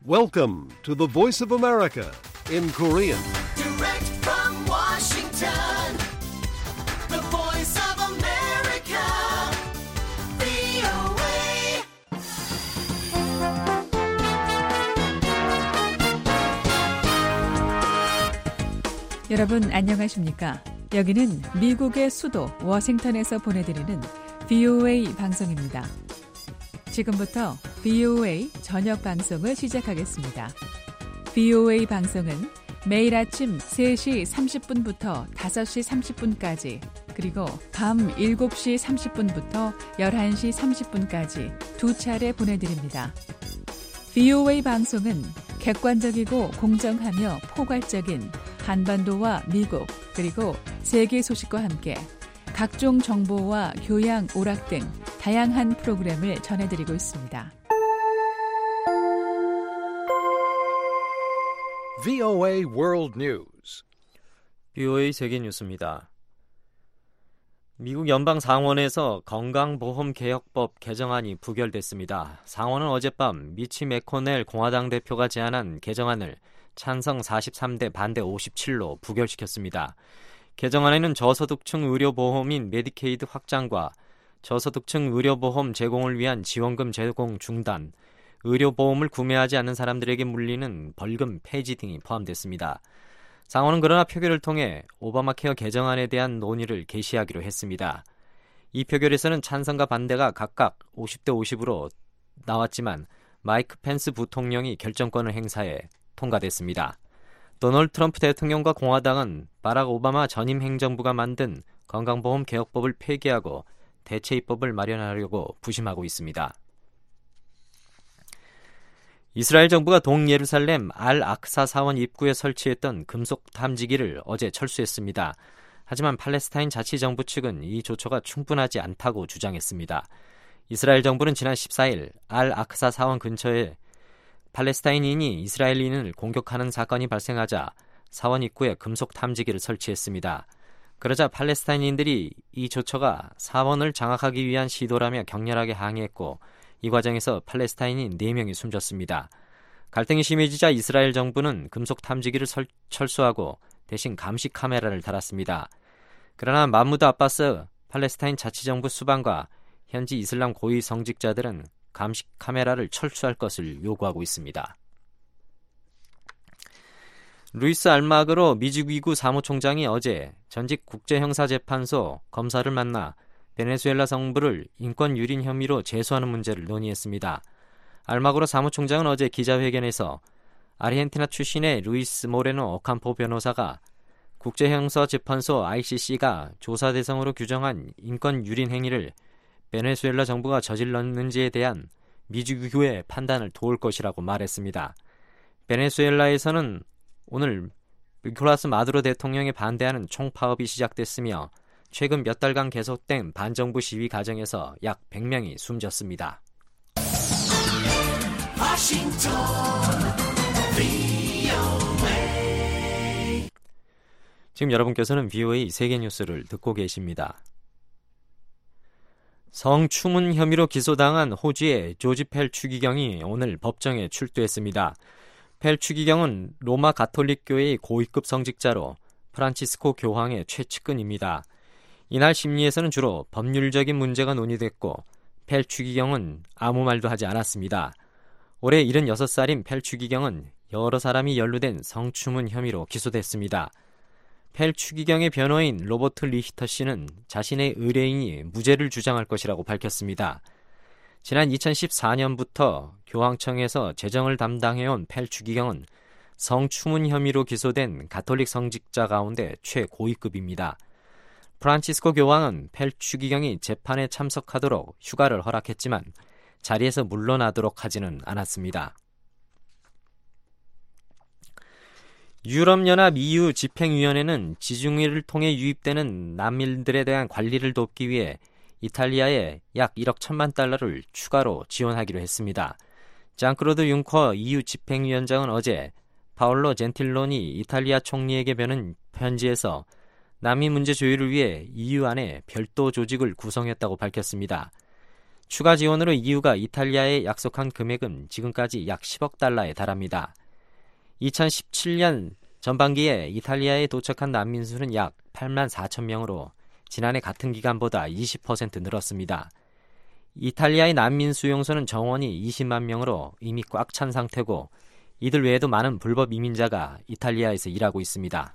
Welcome to the Voice of America in Korean. Direct from Washington, the Voice of America, VOA. 여러분 안녕하십니까? 여기는 미국의 수도 워싱턴에서 보내드리는 VOA 방송입니다. 지금부터 VOA 저녁 방송을 시작하겠습니다. VOA 방송은 매일 아침 3시 30분부터 5시 30분까지 그리고 밤 7시 30분부터 11시 30분까지 두 차례 보내드립니다. VOA 방송은 객관적이고 공정하며 포괄적인 한반도와 미국 그리고 세계 소식과 함께 각종 정보와 교양, 오락 등 다양한 프로그램을 전해드리고 있습니다. VOA World News. VOA 세계 뉴스입니다. 미국 연방 상원에서 건강보험개혁법 개정안이 부결됐습니다. 상원은 어젯밤 미치 매코넬 공화당 대표가 제안한 개정안을 찬성 43대 반대 57로 부결시켰습니다. 개정안에는 저소득층 의료보험인 메디케이드 확장과 저소득층 의료보험 제공을 위한 지원금 제공 중단, 의료보험을 구매하지 않는 사람들에게 물리는 벌금 폐지 등이 포함됐습니다. 상원은 그러나 표결을 통해 오바마 케어 개정안에 대한 논의를 개시하기로 했습니다. 이 표결에서는 찬성과 반대가 각각 50대 50으로 나왔지만 마이크 펜스 부통령이 결정권을 행사해 통과됐습니다. 도널드 트럼프 대통령과 공화당은 바락 오바마 전임 행정부가 만든 건강보험 개혁법을 폐기하고 대체 입법을 마련하려고 부심하고 있습니다. 이스라엘 정부가 동예루살렘 알-악사 사원 입구에 설치했던 금속 탐지기를 어제 철수했습니다. 하지만 팔레스타인 자치정부 측은 이 조처가 충분하지 않다고 주장했습니다. 이스라엘 정부는 지난 14일 알-악사 사원 근처에 팔레스타인인이 이스라엘인을 공격하는 사건이 발생하자 사원 입구에 금속 탐지기를 설치했습니다. 그러자 팔레스타인인들이 이 조처가 사원을 장악하기 위한 시도라며 격렬하게 항의했고 이 과정에서 팔레스타인인 4명이 숨졌습니다. 갈등이 심해지자 이스라엘 정부는 금속 탐지기를 철수하고 대신 감시 카메라를 달았습니다. 그러나 마무드 아바스 팔레스타인 자치정부 수반과 현지 이슬람 고위 성직자들은 감시 카메라를 철수할 것을 요구하고 있습니다. 루이스 알마그로 미주기구 사무총장이 어제 전직 국제형사재판소 검사를 만나 베네수엘라 정부를 인권 유린 혐의로 제소하는 문제를 논의했습니다. 알마그로 사무총장은 어제 기자회견에서 아르헨티나 출신의 루이스 모레노 오캄포 변호사가 국제형사재판소 ICC가 조사 대상으로 규정한 인권 유린 행위를 베네수엘라 정부가 저질렀는지에 대한 미주기구의 판단을 도울 것이라고 말했습니다. 베네수엘라에서는 오늘 니콜라스 마두로 대통령에 반대하는 총파업이 시작됐으며 최근 몇 달간 계속된 반정부 시위 과정에서 약 100명이 숨졌습니다. 지금 여러분께서는 VOA 세계 뉴스를 듣고 계십니다. 성추문 혐의로 기소당한 호주의 조지 펠 추기경이 오늘 법정에 출두했습니다. 펠 추기경은 로마 가톨릭 교회의 고위급 성직자로 프란치스코 교황의 최측근입니다. 이날 심리에서는 주로 법률적인 문제가 논의됐고 펠 추기경은 아무 말도 하지 않았습니다. 올해 76살인 펠 추기경은 여러 사람이 연루된 성추문 혐의로 기소됐습니다. 펠 추기경의 변호인 로버트 리히터 씨는 자신의 의뢰인이 무죄를 주장할 것이라고 밝혔습니다. 지난 2014년부터 교황청에서 재정을 담당해온 펠 추기경은 성추문 혐의로 기소된 가톨릭 성직자 가운데 최고위급입니다. 프란치스코 교황은 펠 추기경이 재판에 참석하도록 휴가를 허락했지만 자리에서 물러나도록 하지는 않았습니다. 유럽연합 EU 집행위원회는 지중해를 통해 유입되는 난민들에 대한 관리를 돕기 위해 이탈리아에 약 1억 1천만 달러를 추가로 지원하기로 했습니다. 장클로드 융커 EU 집행위원장은 어제 파올로 젠틸로니 이탈리아 총리에게 보낸 편지에서 난민 문제 조율을 위해 EU 안에 별도 조직을 구성했다고 밝혔습니다. 추가 지원으로 EU가 이탈리아에 약속한 금액은 지금까지 약 10억 달러에 달합니다. 2017년 전반기에 이탈리아에 도착한 난민 수는 약 8만 4천 명으로 지난해 같은 기간보다 20% 늘었습니다. 이탈리아의 난민 수용소는 정원이 20만 명으로 이미 꽉 찬 상태고 이들 외에도 많은 불법 이민자가 이탈리아에서 일하고 있습니다.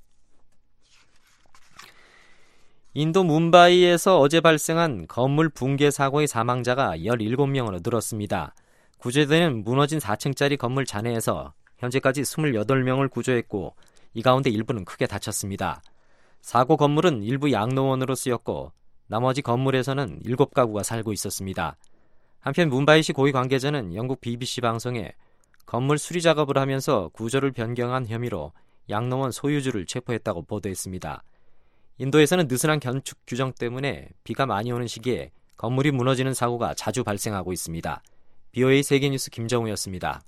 인도 뭄바이에서 어제 발생한 건물 붕괴 사고의 사망자가 17명으로 늘었습니다. 구조대는 무너진 4층짜리 건물 잔해에서 현재까지 28명을 구조했고 이 가운데 일부는 크게 다쳤습니다. 사고 건물은 일부 양로원으로 쓰였고 나머지 건물에서는 7가구가 살고 있었습니다. 한편 뭄바이시 고위 관계자는 영국 BBC 방송에 건물 수리 작업을 하면서 구조를 변경한 혐의로 양로원 소유주를 체포했다고 보도했습니다. 인도에서는 느슨한 건축 규정 때문에 비가 많이 오는 시기에 건물이 무너지는 사고가 자주 발생하고 있습니다. BOA 세계뉴스 김정우였습니다.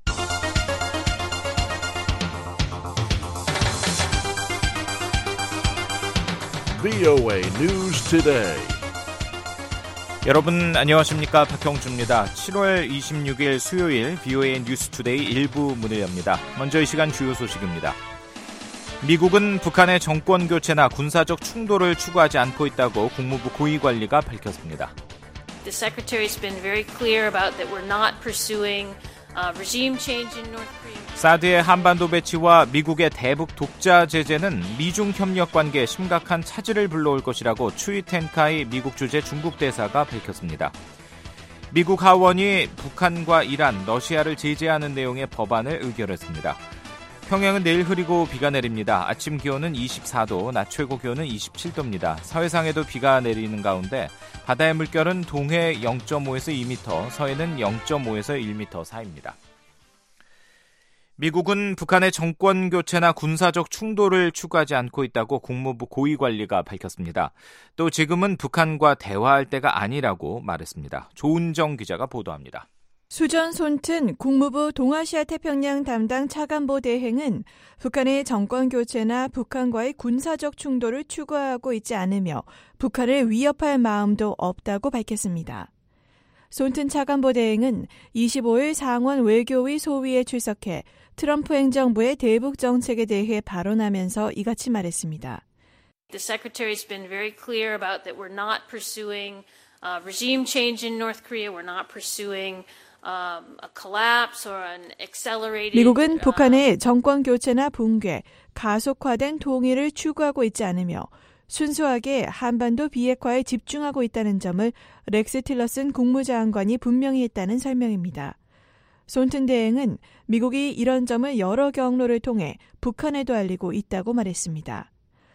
VOA News Today. 여러분 안녕하십니까? 박형주입니다. 7월 26일 수요일 VOA 뉴스 투데이 일부 문을 엽니다. 먼저 이 시간 주요 소식입니다. 미국은 북한의 정권 교체나 군사적 충돌을 추구하지 않고 있다고 국무부 고위 관리가 밝혔습니다. The secretary has been very clear about that we're not pursuing regime change in North Korea. 사드의 한반도 배치와 미국의 대북 독자 제재는 미중 협력 관계에 심각한 차질을 불러올 것이라고 추이 텐카이 미국 주재 중국 대사가 밝혔습니다. 미국 하원이 북한과 이란, 러시아를 제재하는 내용의 법안을 의결했습니다. 평양은 내일 흐리고 비가 내립니다. 아침 기온은 24도, 낮 최고 기온은 27도입니다. 서해상에도 비가 내리는 가운데 바다의 물결은 동해 0.5에서 2m, 서해는 0.5에서 1m 사이입니다. 미국은 북한의 정권 교체나 군사적 충돌을 추구하지 않고 있다고 국무부 고위 관리가 밝혔습니다. 또 지금은 북한과 대화할 때가 아니라고 말했습니다. 조은정 기자가 보도합니다. 수전 손튼 국무부 동아시아 태평양 담당 차관보 대행은 북한의 정권 교체나 북한과의 군사적 충돌을 추구하고 있지 않으며 북한을 위협할 마음도 없다고 밝혔습니다. 손튼 차관보 대행은 25일 상원 외교위 소위에 출석해 트럼프 행정부의 대북 정책에 대해 발언하면서 이같이 말했습니다. The secretary has been very clear about that we're not pursuing regime change in North Korea. We're not pursuing a collapse or an accelerated. 미국은 북한의 정권 교체나 붕괴, 가속화된 통일을 추구하고 있지 않으며 순수하게 한반도 비핵화에 집중하고 있다는 점을 렉스 틸러슨 국무장관이 분명히 했다는 설명입니다. 손튼 대행은 미국이 이런 점을 여러 경로를 통해 북한에도 알리고 있다고 말했습니다.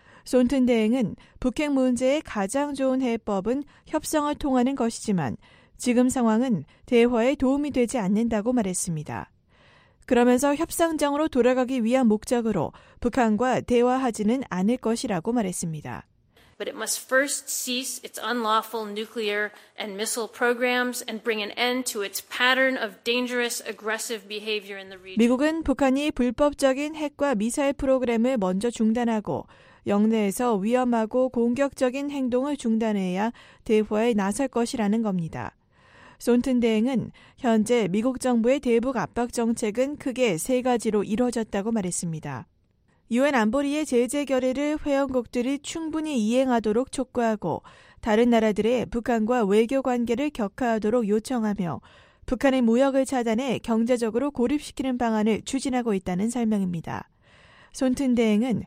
손튼 대행은 북핵 문제의 가장 좋은 해법은 협상을 통하는 것이지만 지금 상황은 대화에 도움이 되지 않는다고 말했습니다. 그러면서 협상장으로 돌아가기 위한 목적으로 북한과 대화하지는 않을 것이라고 말했습니다. But it must first cease its unlawful nuclear and missile programs and bring an end to its pattern of dangerous, aggressive behavior in the region. 미국은 북한이 불법적인 핵과 미사일 프로그램을 먼저 중단하고 영내에서 위험하고 공격적인 행동을 중단해야 대화에 나설 것이라는 겁니다. 손튼 대행은 현재 미국 정부의 대북 압박 정책은 크게 3가지로 이루어졌다고 말했습니다. 유엔 안보리의 제재 결의를 회원국들이 충분히 이행하도록 촉구하고 다른 나라들의 북한과 외교 관계를 격화하도록 요청하며 북한의 무역을 차단해 경제적으로 고립시키는 방안을 추진하고 있다는 설명입니다. 손튼 대행은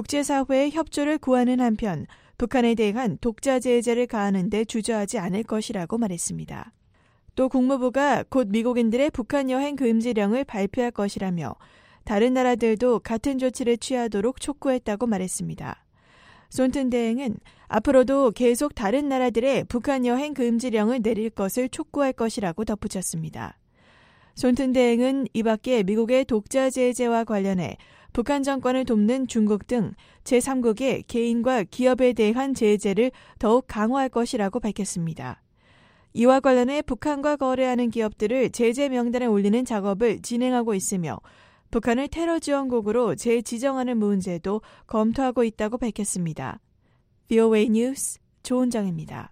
국제사회의 협조를 구하는 한편 북한에 대한 독자 제재를 가하는 데 주저하지 않을 것이라고 말했습니다. 또 국무부가 곧 미국인들의 북한 여행 금지령을 발표할 것이라며 다른 나라들도 같은 조치를 취하도록 촉구했다고 말했습니다. 손튼 대행은 앞으로도 계속 다른 나라들의 북한 여행 금지령을 내릴 것을 촉구할 것이라고 덧붙였습니다. 손튼 대행은 이 밖에 미국의 독자 제재와 관련해 북한 정권을 돕는 중국 등 제3국의 개인과 기업에 대한 제재를 더욱 강화할 것이라고 밝혔습니다. 이와 관련해 북한과 거래하는 기업들을 제재 명단에 올리는 작업을 진행하고 있으며 북한을 테러 지원국으로 재지정하는 문제도 검토하고 있다고 밝혔습니다. VOA 뉴스 조은정입니다.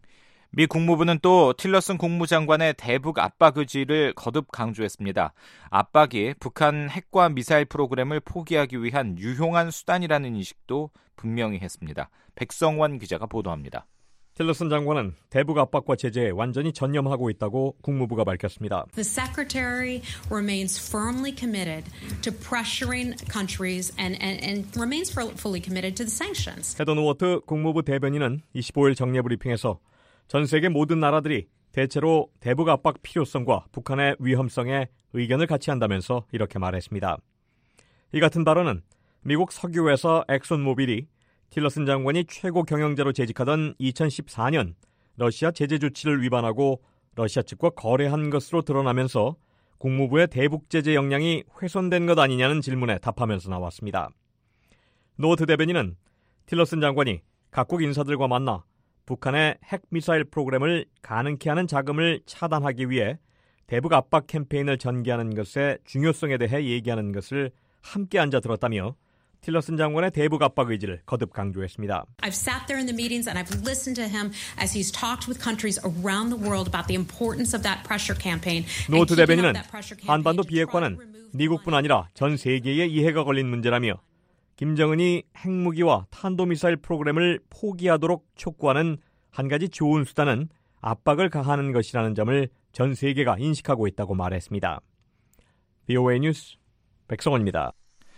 미 국무부는 또 틸러슨 국무장관의 대북 압박 의지를 거듭 강조했습니다. 압박이 북한 핵과 미사일 프로그램을 포기하기 위한 유용한 수단이라는 인식도 분명히 했습니다. 백성원 기자가 보도합니다. 틸러슨 장관은 대북 압박과 제재에 완전히 전념하고 있다고 국무부가 밝혔습니다. The Secretary remains firmly committed to pressuring countries and remains fully committed to the sanctions. 헤더 노워트 국무부 대변인은 25일 정례 브리핑에서 전 세계 모든 나라들이 대체로 대북 압박 필요성과 북한의 위험성에 의견을 같이 한다면서 이렇게 말했습니다. 이 같은 발언은 미국 석유회사 엑손모빌이 틸러슨 장관이 최고 경영자로 재직하던 2014년 러시아 제재 조치를 위반하고 러시아 측과 거래한 것으로 드러나면서 국무부의 대북 제재 역량이 훼손된 것 아니냐는 질문에 답하면서 나왔습니다. 노워트 대변인은 틸러슨 장관이 각국 인사들과 만나 북한의 핵미사일 프로그램을 가능케 하는 자금을 차단하기 위해 대북 압박 캠페인을 전개하는 것의 중요성에 대해 얘기하는 것을 함께 앉아 들었다며 틸러슨 장관의 대북 압박 의지를 거듭 강조했습니다. I've sat there in the meetings and I've listened to him as he's talked with countries around the world about the importance of that pressure campaign. 노트 대변인은 한반도 비핵화는 미국뿐 아니라 전 세계의 이해가 걸린 문제라며 김정은이 핵무기와 탄도미사일 프로그램을 포기하도록 촉구하는 한 가지 좋은 수단은 압박을 가하는 것이라는 점을 전 세계가 인식하고 있다고 말했습니다. VOA 뉴스 백성원입니다.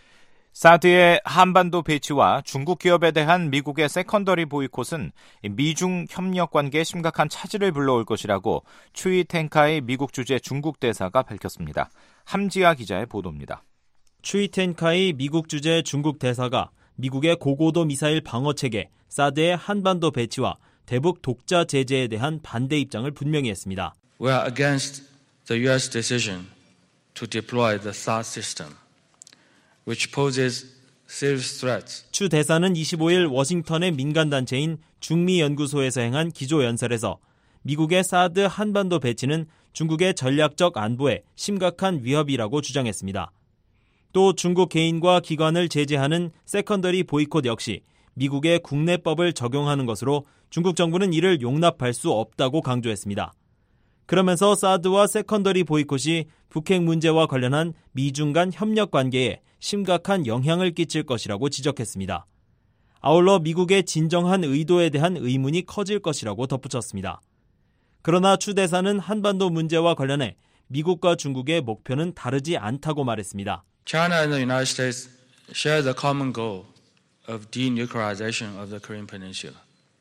사드의 한반도 배치와 중국 기업에 대한 미국의 세컨더리 보이콧은 미중 협력 관계에 심각한 차질을 불러올 것이라고 추이 텐카이 미국 주재 중국 대사가 밝혔습니다. 함지아 기자의 보도입니다. 추이 텐카이 미국 주재 중국 대사가 미국의 고고도 미사일 방어 체계 사드의 한반도 배치와 대북 독자 제재에 대한 반대 입장을 분명히 했습니다. We are against the U.S. decision to deploy the THAAD system, which poses serious threats. 추 대사는 25일 워싱턴의 민간단체인 중미연구소에서 행한 기조연설에서 미국의 사드 한반도 배치는 중국의 전략적 안보에 심각한 위협이라고 주장했습니다. 또 중국 개인과 기관을 제재하는 세컨더리 보이콧 역시 미국의 국내법을 적용하는 것으로 중국 정부는 이를 용납할 수 없다고 강조했습니다. 그러면서 사드와 세컨더리 보이콧이 북핵 문제와 관련한 미중 간 협력 관계에 심각한 영향을 끼칠 것이라고 지적했습니다. 아울러 미국의 진정한 의도에 대한 의문이 커질 것이라고 덧붙였습니다. 그러나 추 대사는 한반도 문제와 관련해 미국과 중국의 목표는 다르지 않다고 말했습니다. China and the United States share the common goal of denuclearization of the Korean Peninsula.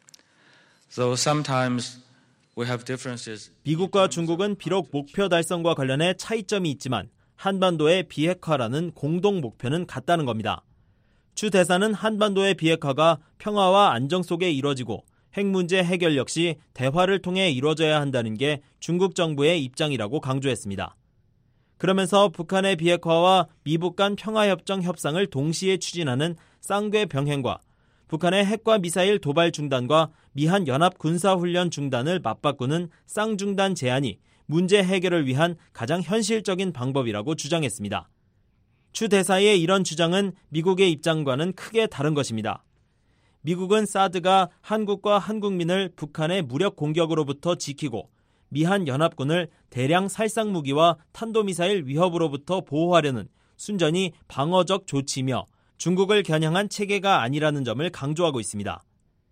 Though sometimes we have differences. 미국과 중국은 비록 목표 달성과 관련해 차이점이 있지만 한반도의 비핵화라는 공동 목표는 같다는 겁니다. 추 대사는 한반도의 비핵화가 평화와 안정 속에 이뤄지고 핵 문제 해결 역시 대화를 통해 이루어져야 한다는 게 중국 정부의 입장이라고 강조했습니다. 그러면서 북한의 비핵화와 미북 간 평화협정 협상을 동시에 추진하는 쌍궤 병행과 북한의 핵과 미사일 도발 중단과 미한 연합 군사훈련 중단을 맞바꾸는 쌍중단 제안이 문제 해결을 위한 가장 현실적인 방법이라고 주장했습니다. 추 대사의 이런 주장은 미국의 입장과는 크게 다른 것입니다. 미국은 사드가 한국과 한국민을 북한의 무력 공격으로부터 지키고 미한 연합군을 대량 살상무기와 탄도미사일 위협으로부터 보호하려는 순전히 방어적 조치며 중국을 겨냥한 체계가 아니라는 점을 강조하고 있습니다.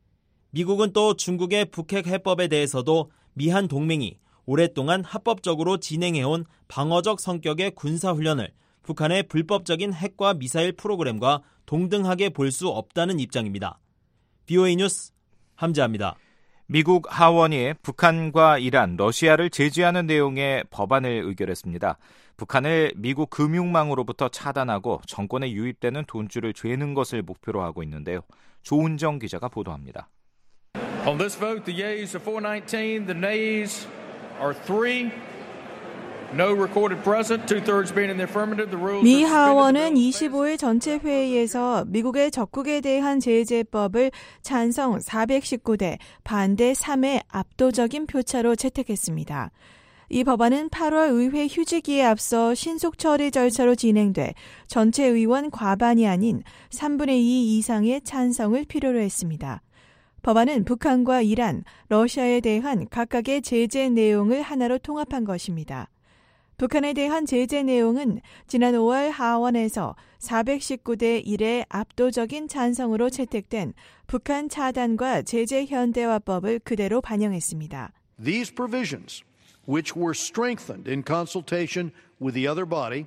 미국은 또 중국의 북핵 해법에 대해서도 미한 동맹이 오랫동안 합법적으로 진행해온 방어적 성격의 군사훈련을 북한의 불법적인 핵과 미사일 프로그램과 동등하게 볼 수 없다는 입장입니다. VOA 뉴스 함지아입니다. 미국 하원이 북한과 이란, 러시아를 제재하는 내용의 법안을 의결했습니다. 북한을 미국 금융망으로부터 차단하고 정권에 유입되는 돈줄을 죄는 것을 목표로 하고 있는데요. 조은정 기자가 보도합니다. On this vote, the yeas are 419, the nays are 3. No recorded present, 2/3 being in the affirmative. The rules 미 하원은 25일 전체 회의에서 미국의 적국에 대한 제재법을 찬성 419대, 반대 3의 압도적인 표차로 채택했습니다. 이 법안은 8월 의회 휴지기에 앞서 신속 처리 절차로 진행돼 전체 의원 과반이 아닌 3분의 2 이상의 찬성을 필요로 했습니다. 법안은 북한과 이란, 러시아에 대한 각각의 제재 내용을 하나로 통합한 것입니다. 북한에 대한 제재 내용은 지난 5월 하원에서 419대 1의 압도적인 찬성으로 채택된 북한 차단과 제재 현대화법을 그대로 반영했습니다. These provisions, which were strengthened in consultation with the other body,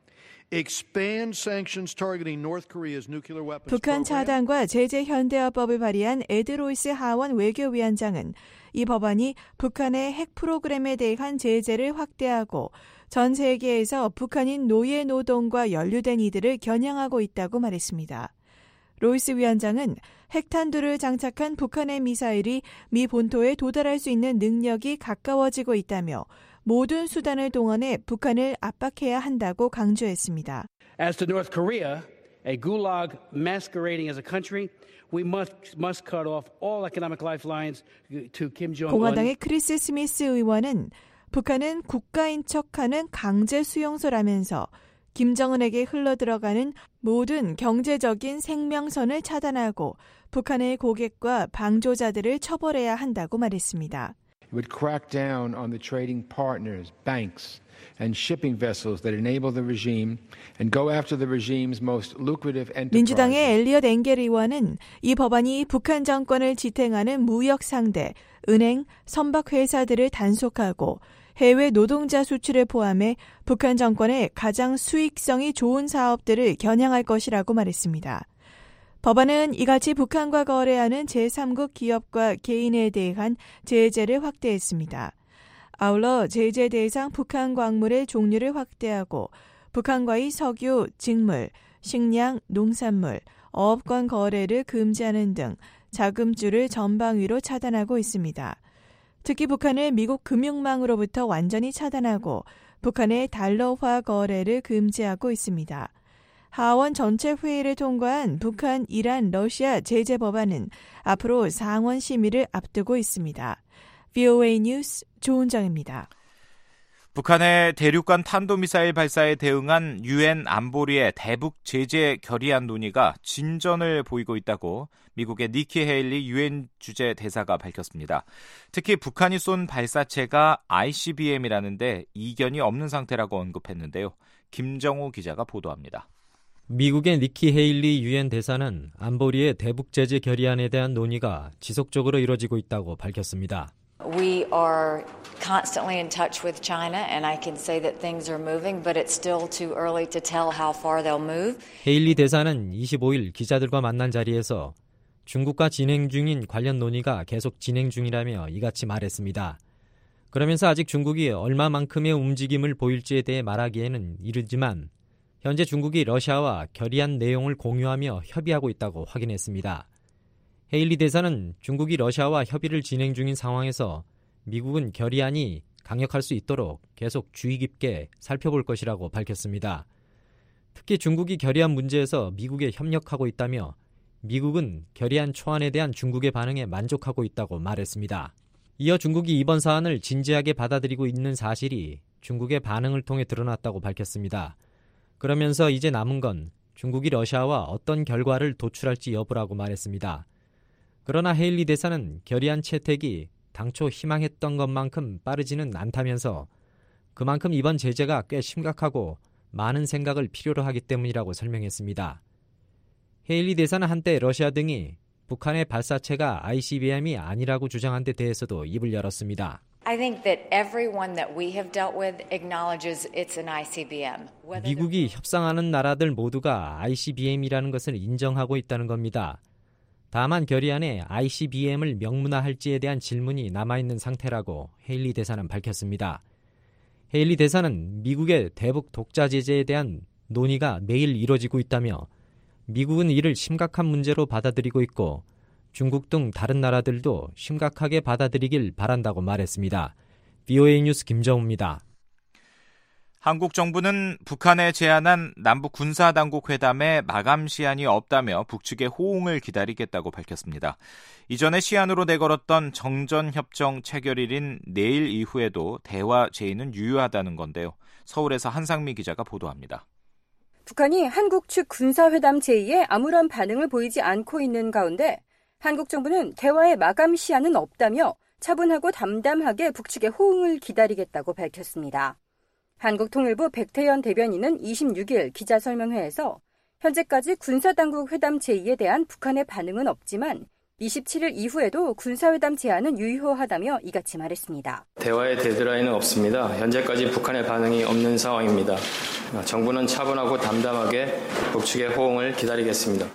expand sanctions targeting North Korea's nuclear weapons 북한 program. 차단과 제재 현대화법을 발의한 에드 로이스 하원 외교위원장은 이 법안이 북한의 핵 프로그램에 대한 제재를 확대하고 전 세계에서 북한인 노예 노동과 연루된 이들을 겨냥하고 있다고 말했습니다. 로이스 위원장은 핵탄두를 장착한 북한의 미사일이 미 본토에 도달할 수 있는 능력이 가까워지고 있다며 모든 수단을 동원해 북한을 압박해야 한다고 강조했습니다. As to North Korea, a gulag masquerading as a country, we must cut off all economic lifelines to Kim Jong-un. 공화당의 크리스 스미스 의원은 북한은 국가인 척하는 강제 수용소라면서 김정은에게 흘러들어가는 모든 경제적인 생명선을 차단하고 북한의 고객과 방조자들을 처벌해야 한다고 말했습니다. It would crack down on the trading partners, banks, and shipping vessels that enable the regime and go after the regime's most lucrative enterprises. 민주당의 엘리엇 엥겔 의원은 이 법안이 북한 정권을 지탱하는 무역 상대, 은행, 선박 회사들을 단속하고 해외 노동자 수출을 포함해 북한 정권의 가장 수익성이 좋은 사업들을 겨냥할 것이라고 말했습니다. 법안은 이같이 북한과 거래하는 제3국 기업과 개인에 대한 제재를 확대했습니다. 아울러 제재 대상 북한 광물의 종류를 확대하고 북한과의 석유, 직물, 식량, 농산물, 어업권 거래를 금지하는 등 자금줄을 전방위로 차단하고 있습니다. 특히 북한을 미국 금융망으로부터 완전히 차단하고 북한의 달러화 거래를 금지하고 있습니다. 하원 전체 회의를 통과한 북한, 이란, 러시아 제재 법안은 앞으로 상원 심의를 앞두고 있습니다. VOA 뉴스 조은정입니다. 북한의 대륙간 탄도미사일 발사에 대응한 유엔 안보리의 대북 제재 결의안 논의가 진전을 보이고 있다고 미국의 니키 헤일리 유엔 주재 대사가 밝혔습니다. 특히 북한이 쏜 발사체가 ICBM이라는데 이견이 없는 상태라고 언급했는데요. 김정우 기자가 보도합니다. 미국의 니키 헤일리 유엔 대사는 안보리의 대북 제재 결의안에 대한 논의가 지속적으로 이뤄지고 있다고 밝혔습니다. We are constantly in touch with China, and I can say that things are moving, but it's still too early to tell how far they'll move. 헤일리 대사는 25일 기자들과 만난 자리에서 중국과 진행 중인 관련 논의가 계속 진행 중이라며 이같이 말했습니다. 그러면서 아직 중국이 얼마만큼의 움직임을 보일지에 대해 말하기에는 이르지만 현재 중국이 러시아와 결의안 내용을 공유하며 협의하고 있다고 확인했습니다. 헤일리 대사는 중국이 러시아와 협의를 진행 중인 상황에서 미국은 결의안이 강력할 수 있도록 계속 주의 깊게 살펴볼 것이라고 밝혔습니다. 특히 중국이 결의안 문제에서 미국에 협력하고 있다며 미국은 결의안 초안에 대한 중국의 반응에 만족하고 있다고 말했습니다. 이어 중국이 이번 사안을 진지하게 받아들이고 있는 사실이 중국의 반응을 통해 드러났다고 밝혔습니다. 그러면서 이제 남은 건 중국이 러시아와 어떤 결과를 도출할지 여부라고 말했습니다. 그러나 헤일리 대사는 결의안 채택이 당초 희망했던 것만큼 빠르지는 않다면서 그만큼 이번 제재가 꽤 심각하고 많은 생각을 필요로 하기 때문이라고 설명했습니다. 헤일리 대사는 한때 러시아 등이 북한의 발사체가 ICBM이 아니라고 주장한 데 대해서도 입을 열었습니다. I think that everyone that we have dealt with acknowledges it's an ICBM. 미국이 협상하는 나라들 모두가 ICBM이라는 것을 인정하고 있다는 겁니다. 다만 결의안에 ICBM을 명문화할지에 대한 질문이 남아있는 상태라고 헤일리 대사는 밝혔습니다. 헤일리 대사는 미국의 대북 독자 제재에 대한 논의가 매일 이뤄지고 있다며 미국은 이를 심각한 문제로 받아들이고 있고 중국 등 다른 나라들도 심각하게 받아들이길 바란다고 말했습니다. VOA 뉴스 김정우입니다. 한국 정부는 북한에 제안한 남북 군사당국 회담의 마감 시한이 없다며 북측의 호응을 기다리겠다고 밝혔습니다. 이전에 시한으로 내걸었던 정전협정 체결일인 내일 이후에도 대화 제의는 유효하다는 건데요. 서울에서 한상미 기자가 보도합니다. 북한이 한국 측 군사회담 제의에 아무런 반응을 보이지 않고 있는 가운데 한국 정부는 대화의 마감 시한은 없다며 차분하고 담담하게 북측의 호응을 기다리겠다고 밝혔습니다. 한국통일부 백태현 대변인은 26일 기자설명회에서 현재까지 군사당국 회담 제의에 대한 북한의 반응은 없지만 27일 이후에도 군사회담 제안은 유효하다며 이같이 말했습니다. 대화의 데드라인은 없습니다. 현재까지 북한의 반응이 없는 상황입니다. 정부는 차분하고 담담하게 북측의 호응을 기다리겠습니다.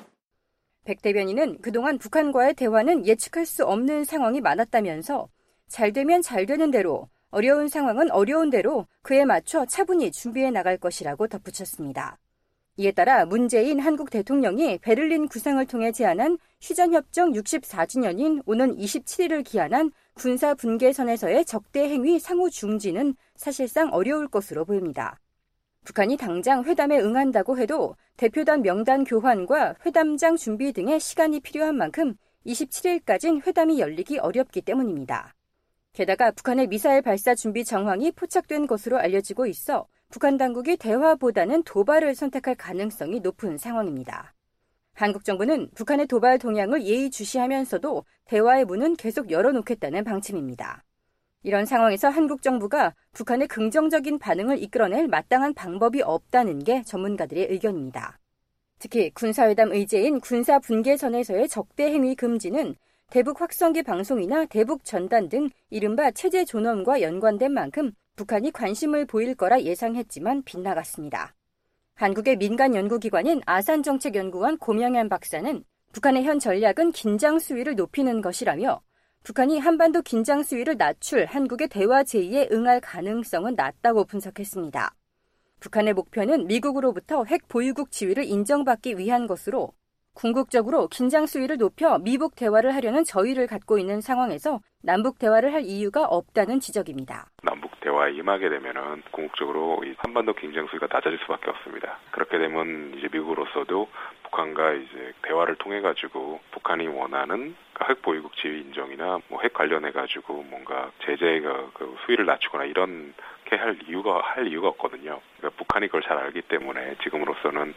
백 대변인은 그동안 북한과의 대화는 예측할 수 없는 상황이 많았다면서 잘 되면 잘 되는 대로, 어려운 상황은 어려운 대로 그에 맞춰 차분히 준비해 나갈 것이라고 덧붙였습니다. 이에 따라 문재인 한국 대통령이 베를린 구상을 통해 제안한 휴전협정 64주년인 오는 27일을 기한한 군사분계선에서의 적대 행위 상호 중지는 사실상 어려울 것으로 보입니다. 북한이 당장 회담에 응한다고 해도 대표단 명단 교환과 회담장 준비 등의 시간이 필요한 만큼 27일까지는 회담이 열리기 어렵기 때문입니다. 게다가 북한의 미사일 발사 준비 정황이 포착된 것으로 알려지고 있어 북한 당국이 대화보다는 도발을 선택할 가능성이 높은 상황입니다. 한국 정부는 북한의 도발 동향을 예의주시하면서도 대화의 문은 계속 열어놓겠다는 방침입니다. 이런 상황에서 한국 정부가 북한의 긍정적인 반응을 이끌어낼 마땅한 방법이 없다는 게 전문가들의 의견입니다. 특히 군사회담 의제인 군사분계선에서의 적대 행위 금지는 대북 확성기 방송이나 대북 전단 등 이른바 체제 존엄과 연관된 만큼 북한이 관심을 보일 거라 예상했지만 빗나갔습니다. 한국의 민간 연구기관인 아산정책연구원 고명현 박사는 북한의 현 전략은 긴장 수위를 높이는 것이라며 북한이 한반도 긴장 수위를 낮출 한국의 대화 제의에 응할 가능성은 낮다고 분석했습니다. 북한의 목표는 미국으로부터 핵 보유국 지위를 인정받기 위한 것으로 궁극적으로 긴장 수위를 높여 미북 대화를 하려는 저의를 갖고 있는 상황에서 남북 대화를 할 이유가 없다는 지적입니다. 남북 대화에 임하게 되면은 궁극적으로 이 한반도 긴장 수위가 낮아질 수밖에 없습니다. 그렇게 되면 이제 미국으로서도 북한과 이제 대화를 통해 가지고 북한이 원하는 핵 보유국 지위 인정이나 뭐 핵 관련해 가지고 뭔가 제재의 그 수위를 낮추거나 이런 할 이유가 없거든요. 그러니까 북한이 그걸 잘 알기 때문에 지금으로서는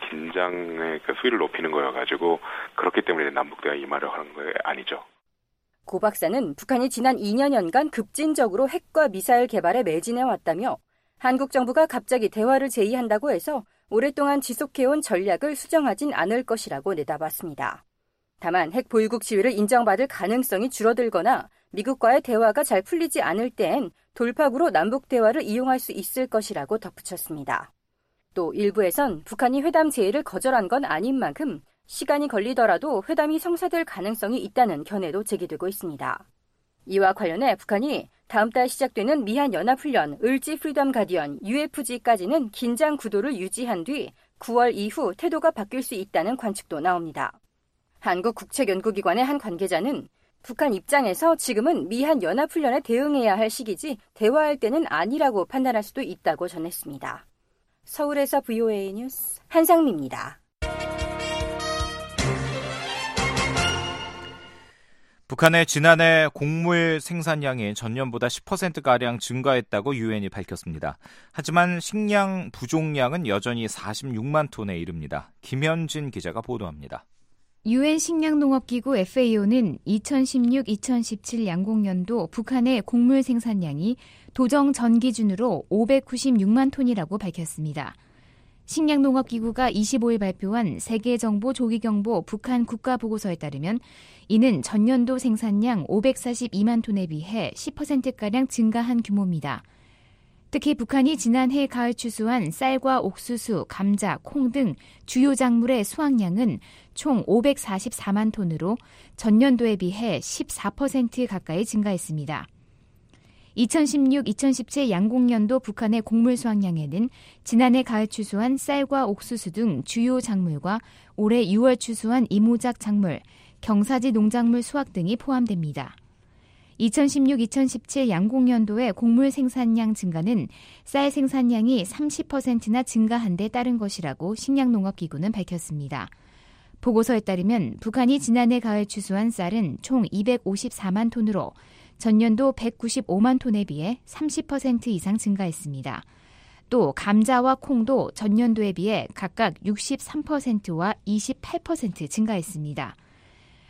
긴장의 그 수위를 높이는 거여가지고 그렇기 때문에 남북 대화에 임하려 하는 거 아니죠. 고 박사는 북한이 지난 2년여간 급진적으로 핵과 미사일 개발에 매진해 왔다며 한국 정부가 갑자기 대화를 제의한다고 해서 오랫동안 지속해온 전략을 수정하진 않을 것이라고 내다봤습니다. 다만 핵 보유국 지위를 인정받을 가능성이 줄어들거나 미국과의 대화가 잘 풀리지 않을 때엔 돌파구로 남북 대화를 이용할 수 있을 것이라고 덧붙였습니다. 또 일부에선 북한이 회담 제의를 거절한 건 아닌 만큼 시간이 걸리더라도 회담이 성사될 가능성이 있다는 견해도 제기되고 있습니다. 이와 관련해 북한이 다음 달 시작되는 미한 연합훈련 을지 프리덤 가디언 UFG까지는 긴장 구도를 유지한 뒤 9월 이후 태도가 바뀔 수 있다는 관측도 나옵니다. 한국국책연구기관의 한 관계자는 북한 입장에서 지금은 미한 연합훈련에 대응해야 할 시기지 대화할 때는 아니라고 판단할 수도 있다고 전했습니다. 서울에서 VOA 뉴스 한상미입니다. 북한의 지난해 곡물 생산량이 전년보다 10%가량 증가했다고 유엔이 밝혔습니다. 하지만 식량 부족량은 여전히 46만 톤에 이릅니다. 김현진 기자가 보도합니다. 유엔 식량농업기구 FAO는 2016-2017 양곡년도 북한의 곡물 생산량이 도정 전 기준으로 596만 톤이라고 밝혔습니다. 식량농업기구가 25일 발표한 세계정보 조기경보 북한 국가보고서에 따르면 이는 전년도 생산량 542만 톤에 비해 10%가량 증가한 규모입니다. 특히 북한이 지난해 가을 추수한 쌀과 옥수수, 감자, 콩 등 주요 작물의 수확량은 총 544만 톤으로 전년도에 비해 14% 가까이 증가했습니다. 2016-2017 양곡년도 북한의 곡물 수확량에는 지난해 가을 추수한 쌀과 옥수수 등 주요 작물과 올해 6월 추수한 이모작 작물, 경사지 농작물 수확 등이 포함됩니다. 2016-2017 양곡년도의 곡물 생산량 증가는 쌀 생산량이 30%나 증가한 데 따른 것이라고 식량농업기구는 밝혔습니다. 보고서에 따르면 북한이 지난해 가을 추수한 쌀은 총 254만 톤으로 전년도 195만 톤에 비해 30% 이상 증가했습니다. 또 감자와 콩도 전년도에 비해 각각 63%와 28% 증가했습니다.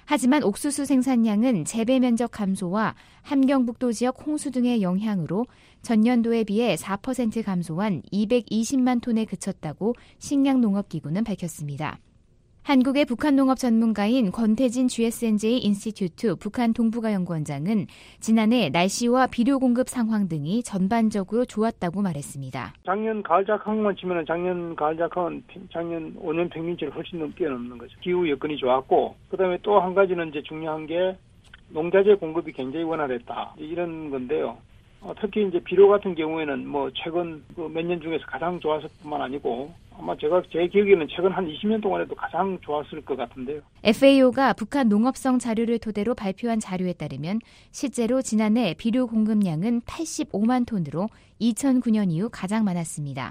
하지만 옥수수 생산량은 재배 면적 감소와 함경북도 지역 홍수 등의 영향으로 전년도에 비해 4% 감소한 220만 톤에 그쳤다고 식량농업기구는 밝혔습니다. 한국의 북한 농업 전문가인 권태진 GSNJ 인스티튜트 북한 동북아 연구원장은 지난해 날씨와 비료 공급 상황 등이 전반적으로 좋았다고 말했습니다. 작년 가을 작황만 치면 작년 가을 작황은 작년 5년 평균치를 훨씬 뛰어넘는 거죠. 기후 여건이 좋았고, 그다음에 또 한 가지는 이제 중요한 게 농자재 공급이 굉장히 원활했다, 이런 건데요. 특히 이제 비료 같은 경우에는 뭐 최근 몇 년 중에서 가장 좋았을 뿐만 아니고 아마 제 기억에는 최근 한 20년 동안에도 가장 좋았을 것 같은데요. FAO가 북한 농업성 자료를 토대로 발표한 자료에 따르면 실제로 지난해 비료 공급량은 85만 톤으로 2009년 이후 가장 많았습니다.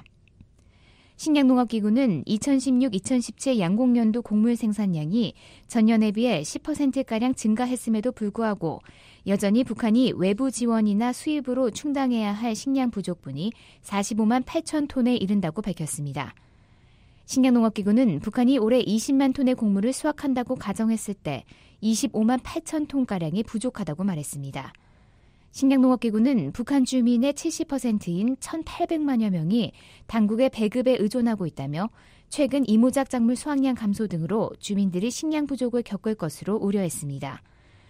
식량농업기구는 2016-2017 양곡연도 곡물 생산량이 전년에 비해 10%가량 증가했음에도 불구하고 여전히 북한이 외부 지원이나 수입으로 충당해야 할 식량 부족분이 45만 8천 톤에 이른다고 밝혔습니다. 식량농업기구는 북한이 올해 20만 톤의 곡물을 수확한다고 가정했을 때 25만 8천 톤가량이 부족하다고 말했습니다. 식량농업기구는 북한 주민의 70%인 1,800만여 명이 당국의 배급에 의존하고 있다며 최근 이모작 작물 수확량 감소 등으로 주민들이 식량 부족을 겪을 것으로 우려했습니다.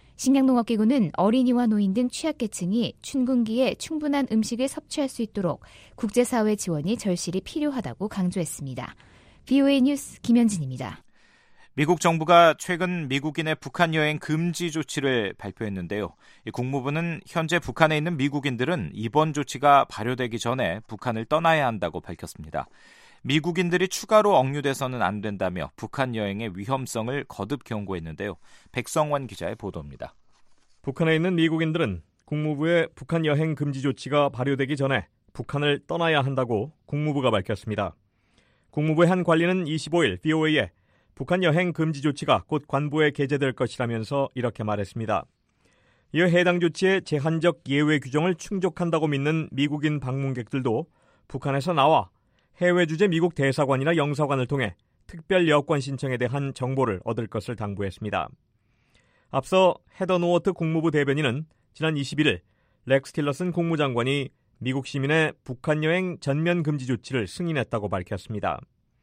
식량농업기구는 어린이와 노인 등 취약계층이 춘군기에 충분한 음식을 섭취할 수 있도록 국제사회 지원이 절실히 필요하다고 강조했습니다. VOA 뉴스 김현진입니다. 미국 정부가 최근 미국인의 북한 여행 금지 조치를 발표했는데요. 국무부는 현재 북한에 있는 미국인들은 이번 조치가 발효되기 전에 북한을 떠나야 한다고 밝혔습니다. 미국인들이 추가로 억류돼서는 안 된다며 북한 여행의 위험성을 거듭 경고했는데요. 백성원 기자의 보도입니다. 북한에 있는 미국인들은 국무부의 북한 여행 금지 조치가 발효되기 전에 북한을 떠나야 한다고 국무부가 밝혔습니다. 국무부의 한 관리는 25일 VOA에 북한 여행 금지 조치가 곧 관부에 게재될 것이라면서 이렇게 말했습니다. 이어 해당 조치의 제한적 예외 규정을 충족한다고 믿는 미국인 방문객들도 북한에서 나와 해외 주재 미국 대사관이나 영사관을 통해 특별 여권 신청에 대한 정보를 얻을 것을 당부했습니다. 앞서 헤더 노어트 국무부 대변인은 지난 21일 렉스 틸러슨 국무장관이 미국 시민의 북한 여행 전면 금지 조치를 승인했다고 밝혔습니다.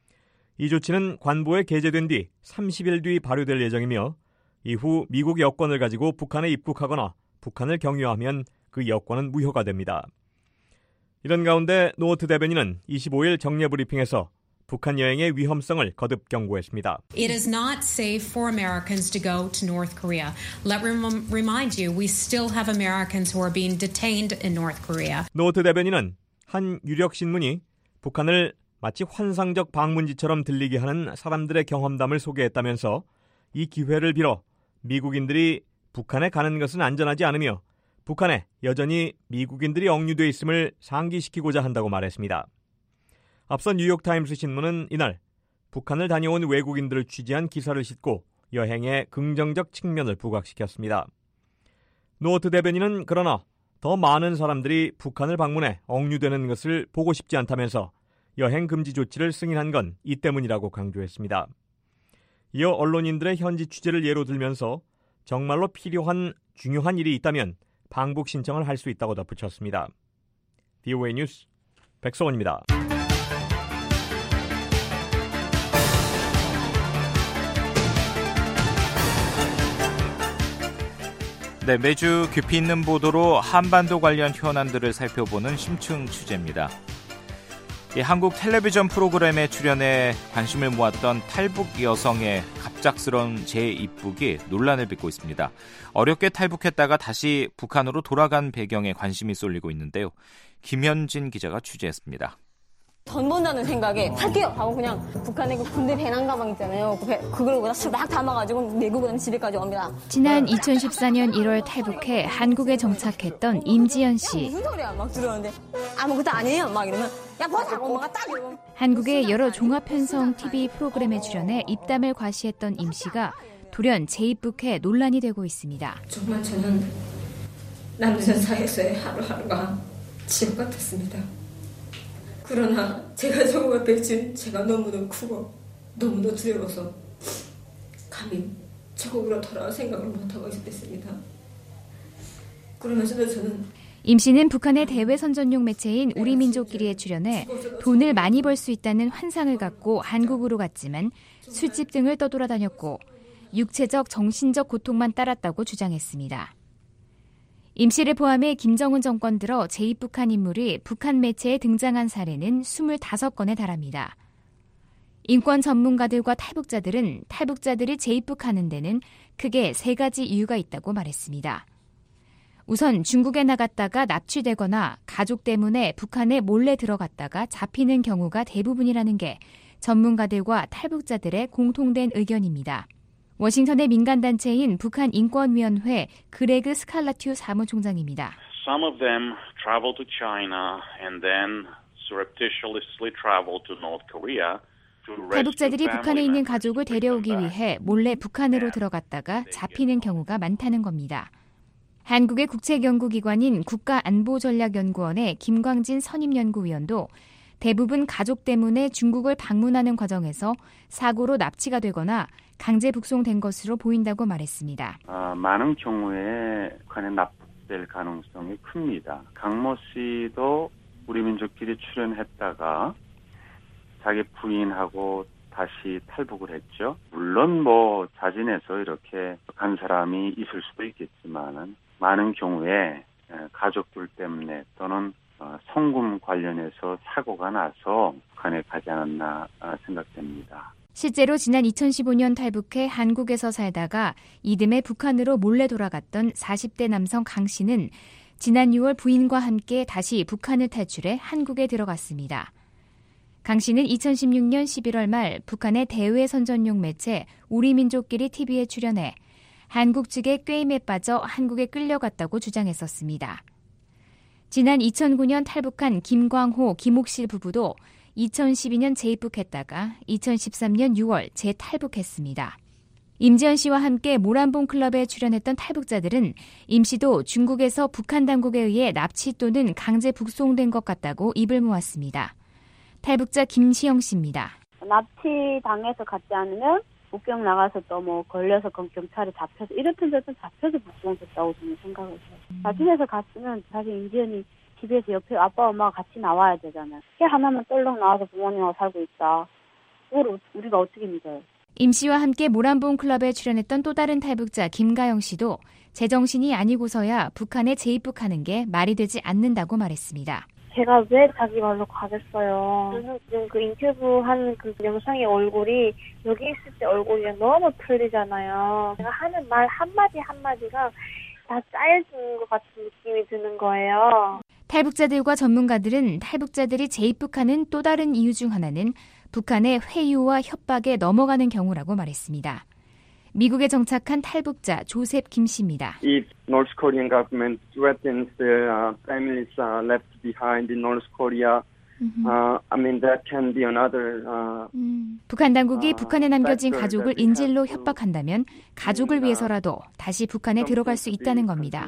이 조치는 관부에 게재된 뒤 30일 뒤 발효될 예정이며 이후 미국 여권을 가지고 북한에 입국하거나 북한을 경유하면 그 여권은 무효가 됩니다. 이런 가운데 노어트 대변인은 25일 정례 브리핑에서 북한 여행의 위험성을 거듭 경고했습니다. It is not safe for Americans to go to North Korea. Let me remind you, we still have Americans who are being detained in North Korea. 노어트 대변인은 한 유력 신문이 북한을 마치 환상적 방문지처럼 들리게 하는 사람들의 경험담을 소개했다면서 이 기회를 빌어 미국인들이 북한에 가는 것은 안전하지 않으며 북한에 여전히 미국인들이 억류돼 있음을 상기시키고자 한다고 말했습니다. 앞서 뉴욕타임스 신문은 이날 북한을 다녀온 외국인들을 취재한 기사를 싣고 여행의 긍정적 측면을 부각시켰습니다. 노어트 대변인은 그러나 더 많은 사람들이 북한을 방문해 억류되는 것을 보고 싶지 않다면서 여행 금지 조치를 승인한 건 이 때문이라고 강조했습니다. 이어 언론인들의 현지 취재를 예로 들면서 정말로 필요한 중요한 일이 있다면 방북 신청을 할 수 있다고 덧붙였습니다. VOA 뉴스 백성원입니다. 네, 매주 깊이 있는 보도로 한반도 관련 현안들을 살펴보는 심층 취재입니다. 한국 텔레비전 프로그램에 출연해 관심을 모았던 탈북 여성의 갑작스러운 재입국이 논란을 빚고 있습니다. 어렵게 탈북했다가 다시 북한으로 돌아간 배경에 관심이 쏠리고 있는데요. 김현진 기자가 취재했습니다. 돈 번다는 생각에 할게요 하고 그냥 북한에 그 군대 배낭 가방 있잖아요. 그걸 막 담아가지고 내고 그다음 집에까지 옵니다. 지난 2014년 1월 탈북해 한국에 정착했던 임지연 씨. 무슨 소리야 막 들었는데 아무것도 아니에요 막 이러면 야 보자 엄마가 딱 이러면. 한국의 여러 종합편성 TV 프로그램에 출연해 입담을 과시했던 임 씨가 돌연 재입국해 논란이 되고 있습니다. 정말 저는 남조선 사회에서의 하루하루가 지옥 같았습니다. 그러나 제 가족 앞에 진 제가 너무도 크고 너무도 두려워서 감히 조국으로 돌아올 생각을 못하고 있었습니다. 그러면서도 저는 임 씨는 북한의 대외 선전용 매체인 우리민족끼리에 출연해 돈을 많이 벌 수 있다는 환상을 갖고 한국으로 갔지만 술집 등을 떠돌아다녔고 육체적, 정신적 고통만 따랐다고 주장했습니다. 임 씨를 포함해 김정은 정권 들어 제2북한 인물이 북한 매체에 등장한 사례는 25건에 달합니다. 인권 전문가들과 탈북자들은 탈북자들이 제2북하는 데는 크게 3가지 이유가 있다고 말했습니다. 우선 중국에 나갔다가 납치되거나 가족 때문에 북한에 몰래 들어갔다가 잡히는 경우가 대부분이라는 게 전문가들과 탈북자들의 공통된 의견입니다. 워싱턴의 민간단체인 북한인권위원회 그레그 스칼라튜 사무총장입니다. Some of them travel to China and then surreptitiously travel to North Korea. 탈북자들이 북한에 있는 가족을 데려오기 위해 몰래 북한으로 들어갔다가 잡히는 경우가 많다는 겁니다. 한국의 국책연구기관인 국가안보전략연구원의 김광진 선임연구위원도 대부분 가족 때문에 중국을 방문하는 과정에서 사고로 납치가 되거나 강제 북송된 것으로 보인다고 말했습니다. 많은 경우에 북한에 납북될 가능성이 큽니다. 강모 씨도 우리 민족끼리 출연했다가 자기 부인하고 다시 탈북을 했죠. 물론 자진해서 이렇게 간 사람이 있을 수도 있겠지만은 많은 경우에 가족들 때문에 또는 성금 관련해서 사고가 나서 북한에 가지 않았나 생각됩니다. 실제로 지난 2015년 탈북해 한국에서 살다가 이듬해 북한으로 몰래 돌아갔던 40대 남성 강 씨는 지난 6월 부인과 함께 다시 북한을 탈출해 한국에 들어갔습니다. 강 씨는 2016년 11월 말 북한의 대외 선전용 매체 우리민족끼리 TV에 출연해 한국 측의 꾀임에 빠져 한국에 끌려갔다고 주장했었습니다. 지난 2009년 탈북한 김광호, 김옥실 부부도 2012년 재입북했다가 2013년 6월 재탈북했습니다. 임지연 씨와 함께 모란봉 클럽에 출연했던 탈북자들은 임 씨도 중국에서 북한 당국에 의해 납치 또는 강제 북송된 것 같다고 입을 모았습니다. 탈북자 김시영 씨입니다. 납치 당해서 갔지 않으면 국경 나가서 또 걸려서 경찰에 잡혀서 이렇든 저렇든 잡혀서 북송됐다고 저는 생각을 해요. 자진해서 갔으면 사실 임지연이 집에서 옆에 아빠 엄마가 같이 나와야 되잖아요. 걔 하나만 떨렁 나와서 부모님하고 살고 있다. 그걸 우리가 어떻게 믿어요? 임 씨와 함께 모란봉 클럽에 출연했던 또 다른 탈북자 김가영 씨도 제정신이 아니고서야 북한에 재입북하는 게 말이 되지 않는다고 말했습니다. 제가 왜 자기 말로 가겠어요. 저는 지금 그 인터뷰한 그 영상의 얼굴이 여기 있을 때 얼굴이 너무 틀리잖아요. 제가 하는 말 한마디 한마디가 다 짜여지는 것 같은 느낌이 드는 거예요. 탈북자들과 전문가들은 탈북자들이 재입북하는 또 다른 이유 중 하나는 북한의 회유와 협박에 넘어가는 경우라고 말했습니다. 미국에 정착한 탈북자 조셉 김 씨입니다. If North Korean government threatens the families left behind in North Korea, that can be another. 북한 당국이 북한에 남겨진 가족을 인질로 협박한다면 가족을 위해서라도 다시 북한에 들어갈 수 있다는 겁니다.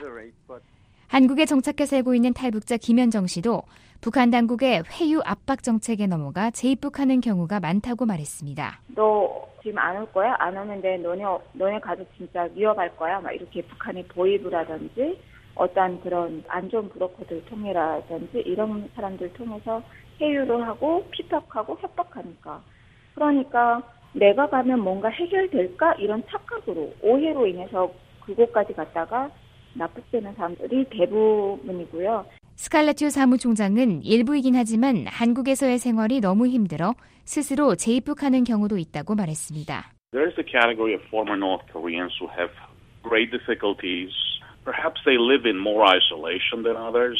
한국에 정착해 살고 있는 탈북자 김현정 씨도 북한 당국의 회유 압박 정책에 넘어가 재입북하는 경우가 많다고 말했습니다. 너 지금 안 올 거야? 안 오는데 너네 가족 진짜 위협할 거야? 막 이렇게 북한에 보이브 라든지 어떠한 그런 안 좋은 브로커들 통해라든지 이런 사람들 통해서 회유를 하고 피격하고 협박하니까. 그러니까 내가 가면 뭔가 해결될까? 이런 착각으로 오해로 인해서 그곳까지 갔다가 납북되는 사람들이 대부분이고요. 스칼라튜 사무총장은 일부이긴 하지만 한국에서의 생활이 너무 힘들어 스스로 재입북하는 경우도 있다고 말했습니다. There is a category of former North Koreans who have great difficulties. Perhaps they live in more isolation than others.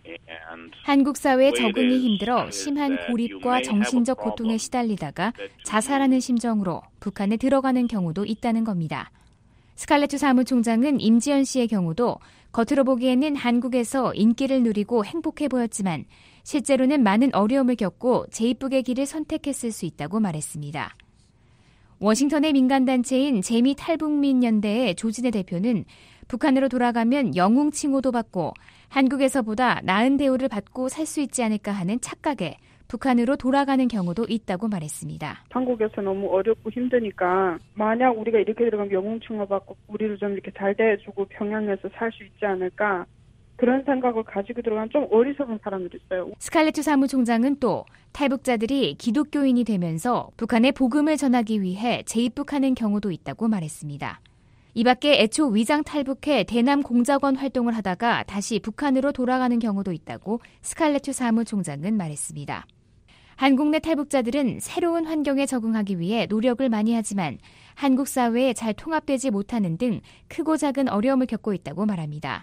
한국 사회에 적응이 힘들어 심한 고립과 정신적 고통에 시달리다가 자살하는 심정으로 북한에 들어가는 경우도 있다는 겁니다. 스칼라튜 사무총장은 임지연 씨의 경우도 겉으로 보기에는 한국에서 인기를 누리고 행복해 보였지만 실제로는 많은 어려움을 겪고 재입북의 길을 선택했을 수 있다고 말했습니다. 워싱턴의 민간단체인 재미탈북민연대의 조진애 대표는 북한으로 돌아가면 영웅 칭호도 받고 한국에서보다 나은 대우를 받고 살 수 있지 않을까 하는 착각에 북한으로 돌아가는 경우도 있다고 말했습니다. 한국에서 너무 어렵고 힘드니까 만약 우리가 이렇게 들어가면 영웅충을 받고 우리를 좀 이렇게 잘 대해주고 평양에서 살 수 있지 않을까 그런 생각을 가지고 들어간 좀 어리석은 사람들이 있어요. 스칼레트 사무총장은 또 탈북자들이 기독교인이 되면서 북한에 복음을 전하기 위해 재입국하는 경우도 있다고 말했습니다. 이 밖에 애초 위장 탈북해 대남 공작원 활동을 하다가 다시 북한으로 돌아가는 경우도 있다고 스칼레트 사무총장은 말했습니다. 한국 내 탈북자들은 새로운 환경에 적응하기 위해 노력을 많이 하지만 한국 사회에 잘 통합되지 못하는 등 크고 작은 어려움을 겪고 있다고 말합니다.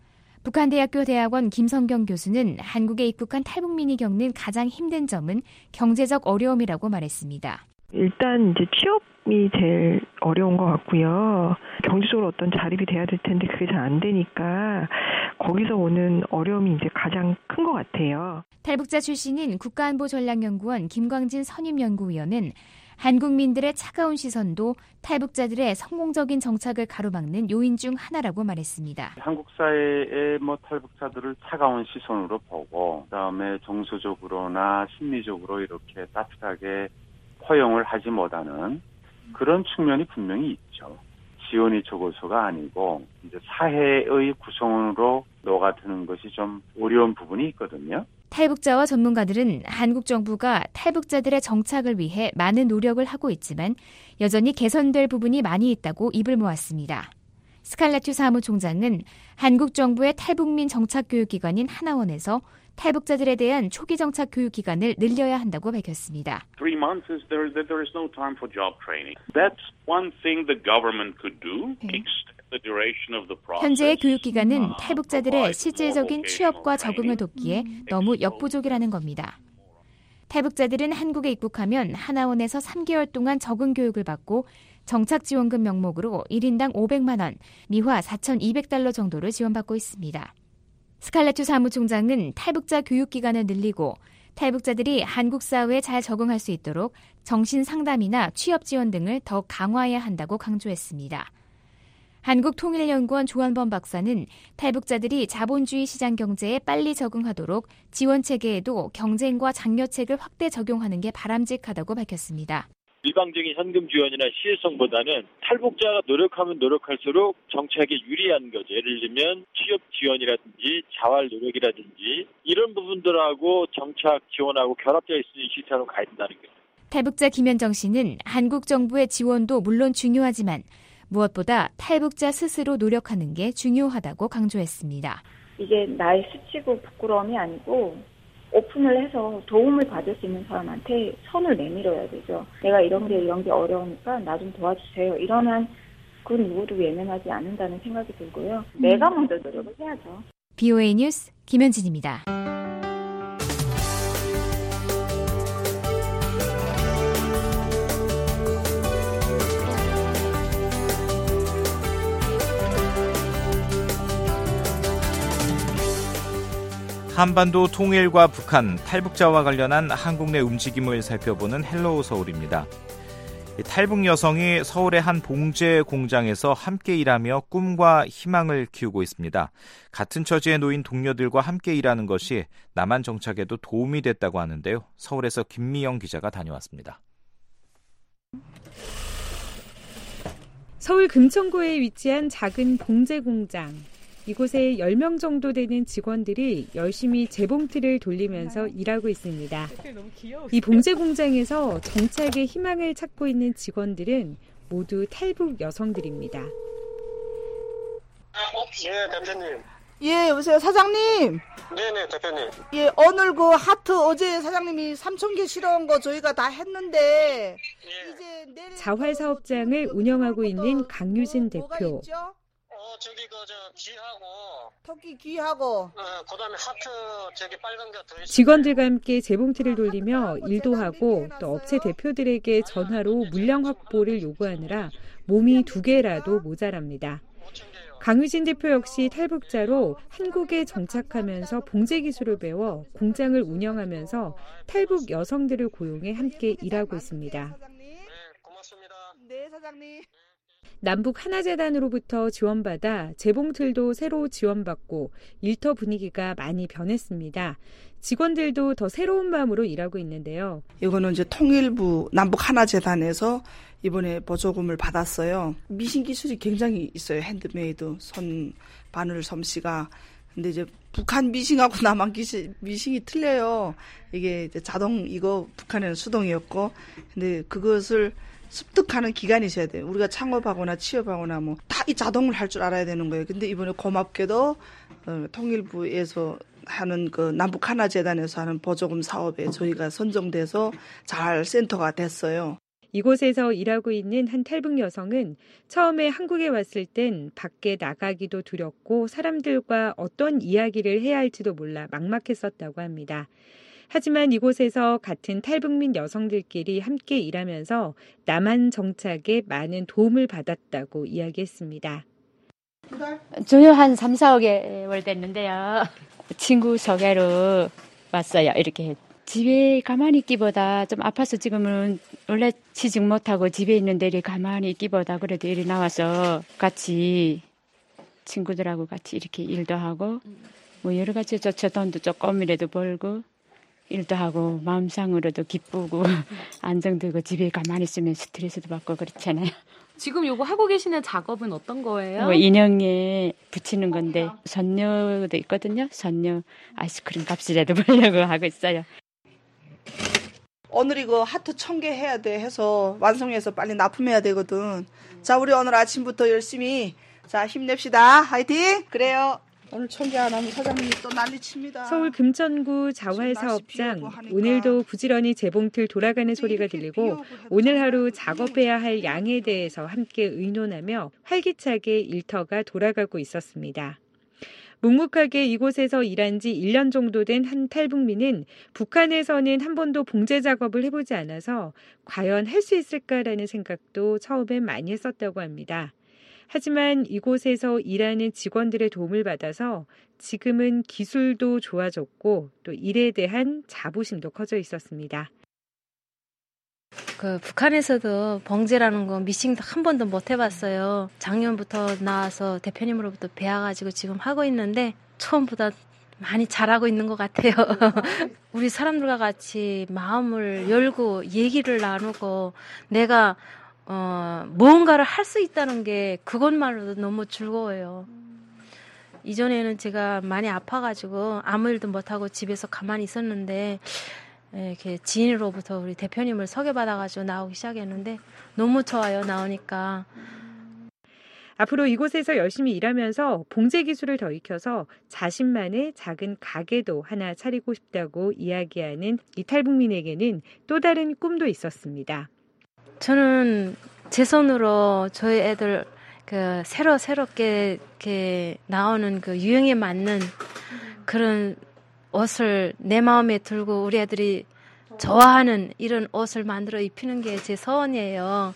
북한대학교 대학원 김성경 교수는 한국에 입국한 탈북민이 겪는 가장 힘든 점은 경제적 어려움이라고 말했습니다. 일단 이제 취업이 제일 어려운 것 같고요. 경제적으로 어떤 자립이 돼야 될 텐데 그게 잘 안 되니까 거기서 오는 어려움이 이제 가장 큰 것 같아요. 탈북자 출신인 국가안보전략연구원 김광진 선임연구위원은 한국민들의 차가운 시선도 탈북자들의 성공적인 정착을 가로막는 요인 중 하나라고 말했습니다. 한국 사회의 탈북자들을 차가운 시선으로 보고 그다음에 정서적으로나 심리적으로 이렇게 따뜻하게 허용을 하지 못하는 그런 측면이 분명히 있죠. 지원이 적어서가 아니고 이제 사회의 구성원으로 녹아드는 것이 좀 어려운 부분이 있거든요. 탈북자와 전문가들은 한국 정부가 탈북자들의 정착을 위해 많은 노력을 하고 있지만 여전히 개선될 부분이 많이 있다고 입을 모았습니다. 스칼레트 사무총장은 한국 정부의 탈북민 정착교육기관인 하나원에서 탈북자들에 대한 초기 정착 교육 기간을 늘려야 한다고 밝혔습니다. 3 months is there is no time for job training. That's one thing the government could do. Extend the duration of the process. 현재의 교육 기간은 탈북자들의 실질적인 취업과 적응을 돕기에 너무 역부족이라는 겁니다. 탈북자들은 한국에 입국하면 하나원에서 3개월 동안 적응 교육을 받고 정착지원금 명목으로 1인당 500만 원, 미화 4,200달러 정도를 지원받고 있습니다. 스칼레트 사무총장은 탈북자 교육기간을 늘리고 탈북자들이 한국 사회에 잘 적응할 수 있도록 정신상담이나 취업 지원 등을 더 강화해야 한다고 강조했습니다. 한국통일연구원 조한범 박사는 탈북자들이 자본주의 시장 경제에 빨리 적응하도록 지원체계에도 경쟁과 장려책을 확대 적용하는 게 바람직하다고 밝혔습니다. 일방적인 현금 지원이나 시혜성보다는 탈북자가 노력하면 노력할수록 정착에 유리한 거죠. 예를 들면 취업 지원이라든지 자활 노력이라든지 이런 부분들하고 정착 지원하고 결합되어 있는 시스템으로 가야 된다는 거죠. 탈북자 김현정 씨는 한국 정부의 지원도 물론 중요하지만 무엇보다 탈북자 스스로 노력하는 게 중요하다고 강조했습니다. 이게 나의 수치고 부끄러움이 아니고 오픈을 해서 도움을 받을 수 있는 사람한테 손을 내밀어야 되죠. 내가 이런 게 어려우니까 나 좀 도와주세요. 이러면 그 누구도 외면하지 않는다는 생각이 들고요. 내가 먼저 노력을 해야죠. BOA 뉴스 김현진입니다. 한반도 통일과 북한, 탈북자와 관련한 한국 내 움직임을 살펴보는 헬로우 서울입니다. 탈북 여성이 서울의 한 봉제 공장에서 함께 일하며 꿈과 희망을 키우고 있습니다. 같은 처지에 놓인 동료들과 함께 일하는 것이 남한 정착에도 도움이 됐다고 하는데요. 서울에서 김미영 기자가 다녀왔습니다. 서울 금천구에 위치한 작은 봉제 공장. 이곳에 10명 정도 되는 직원들이 열심히 재봉틀을 돌리면서 일하고 있습니다. 이 봉제 공장에서 정착의 희망을 찾고 있는 직원들은 모두 탈북 여성들입니다. 네, 대표님. 예, 여보세요, 사장님. 네네, 대표님. 예, 오늘 그 하트 어제 사장님이 3,000개 실어온 거 저희가 다 했는데 이제 내일 자활 사업장을 운영하고 있는 강유진 대표. 저기 귀하고 토끼 귀하고 그다음에 하트 저기 빨간 거 더 있어요. 직원들과 함께 재봉틀을 돌리며 일도 하고 또 업체 대표들에게 전화로 물량 확보를 요구하느라 몸이 2개라도 모자랍니다. 강유진 대표 역시 탈북자로 한국에 정착하면서 봉제 기술을 배워 공장을 운영하면서 탈북 여성들을 고용해 함께 일하고 있습니다. 네, 고맙습니다. 네, 사장님. 남북 하나재단으로부터 지원받아 재봉틀도 새로 지원받고 일터 분위기가 많이 변했습니다. 직원들도 더 새로운 마음으로 일하고 있는데요. 이거는 이제 통일부 남북 하나재단에서 이번에 보조금을 받았어요. 미신 기술이 굉장히 있어요. 핸드메이드, 손 바늘 솜씨가. 근데 이제 북한 미싱하고 남한 미싱이 틀려요. 이게 이제 자동, 이거 북한에는 수동이었고, 근데 그것을 습득하는 기간이 있어야 돼요. 우리가 창업하거나 취업하거나 뭐 다 이 자동을 할 줄 알아야 되는 거예요. 근데 이번에 고맙게도 통일부에서 하는 그 남북 하나재단에서 하는 보조금 사업에 저희가 선정돼서 잘 센터가 됐어요. 이곳에서 일하고 있는 한 탈북 여성은 처음에 한국에 왔을 땐 밖에 나가기도 두렵고 사람들과 어떤 이야기를 해야 할지도 몰라 막막했었다고 합니다. 하지만 이곳에서 같은 탈북민 여성들끼리 함께 일하면서 남한 정착에 많은 도움을 받았다고 이야기했습니다. 저요 한 3, 4개월 됐는데요. 친구 소개로 왔어요. 이렇게 집에 가만히 있기보다 좀 아파서 지금은 원래 취직 못하고 집에 있는데 이렇게 가만히 있기보다 그래도 이리 나와서 같이 친구들하고 같이 이렇게 일도 하고 뭐 여러 가지 저 돈도 조금이라도 벌고 일도 하고 마음상으로도 기쁘고 안정되고 집에 가만히 있으면 스트레스도 받고 그렇잖아요. 지금 요거 하고 계시는 작업은 어떤 거예요? 뭐 인형에 붙이는 건데 선녀도 있거든요. 선녀 아이스크림 값이라도 벌려고 하고 있어요. 오늘 이거 하트 1000개 해야 돼 해서 완성해서 빨리 납품해야 되거든. 자, 우리 오늘 아침부터 열심히 자 힘냅시다. 화이팅! 그래요. 오늘 1000개 안 하면 사장님이 또 난리칩니다. 서울 금천구 자활사업장 오늘도 부지런히 재봉틀 돌아가는 소리가 들리고 오늘 하루 작업해야 할 양에 대해서 함께 의논하며 활기차게 일터가 돌아가고 있었습니다. 묵묵하게 이곳에서 일한 지 1년 정도 된 한 탈북민은 북한에서는 한 번도 봉제 작업을 해보지 않아서 과연 할 수 있을까라는 생각도 처음엔 많이 했었다고 합니다. 하지만 이곳에서 일하는 직원들의 도움을 받아서 지금은 기술도 좋아졌고 또 일에 대한 자부심도 커져 있었습니다. 그 북한에서도 봉제라는 거 미싱도 한 번도 못 해봤어요. 작년부터 나와서 대표님으로부터 배워가지고 지금 하고 있는데 처음보다 많이 잘하고 있는 것 같아요. 우리 사람들과 같이 마음을 열고 얘기를 나누고 내가 무언가를 할 수 있다는 게 그것만으로도 너무 즐거워요. 이전에는 제가 많이 아파가지고 아무 일도 못하고 집에서 가만히 있었는데 이렇게 지인으로부터 우리 대표님을 소개받아가지고 나오기 시작했는데 너무 좋아요. 나오니까. 앞으로 이곳에서 열심히 일하면서 봉제 기술을 더 익혀서 자신만의 작은 가게도 하나 차리고 싶다고 이야기하는 이 탈북민에게는 또 다른 꿈도 있었습니다. 저는 제 손으로 저희 애들 그 새롭게 이렇게 나오는 그 유행에 맞는 그런 옷을 내 마음에 들고 우리 애들이 좋아하는 이런 옷을 만들어 입히는 게 제 소원이에요.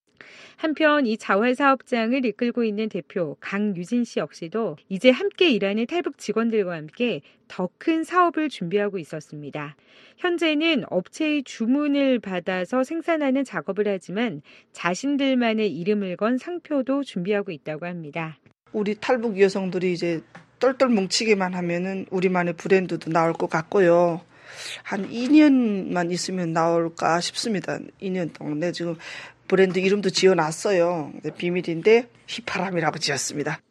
한편 이 자활사업장을 이끌고 있는 대표 강유진 씨 역시도 이제 함께 일하는 탈북 직원들과 함께 더 큰 사업을 준비하고 있었습니다. 현재는 업체의 주문을 받아서 생산하는 작업을 하지만 자신들만의 이름을 건 상표도 준비하고 있다고 합니다. 우리 탈북 여성들이 이제 똘똘 뭉치기만 하면은 우리만의 브랜드도 나올 것 같고요. 한 2년만 있으면 나올까 싶습니다. 2년 동안. 네, 지금 브랜드 이름도 지어놨어요. 비밀인데 휘파람이라고 지었습니다.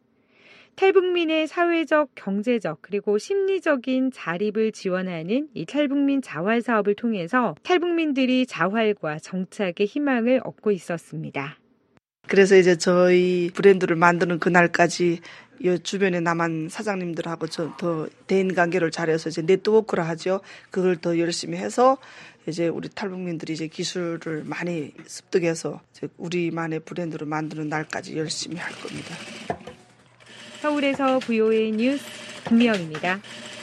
탈북민의 사회적, 경제적 그리고 심리적인 자립을 지원하는 이 탈북민 자활 사업을 통해서 탈북민들이 자활과 정착의 희망을 얻고 있었습니다. 그래서 이제 저희 브랜드를 만드는 그날까지 이 주변에 남한 사장님들하고 더 대인 관계를 잘해서 이제 네트워크를 하죠. 그걸 더 열심히 해서 이제 우리 탈북민들이 이제 기술을 많이 습득해서 이제 우리만의 브랜드를 만드는 날까지 열심히 할 겁니다. 서울에서 VOA 뉴스 김미영입니다.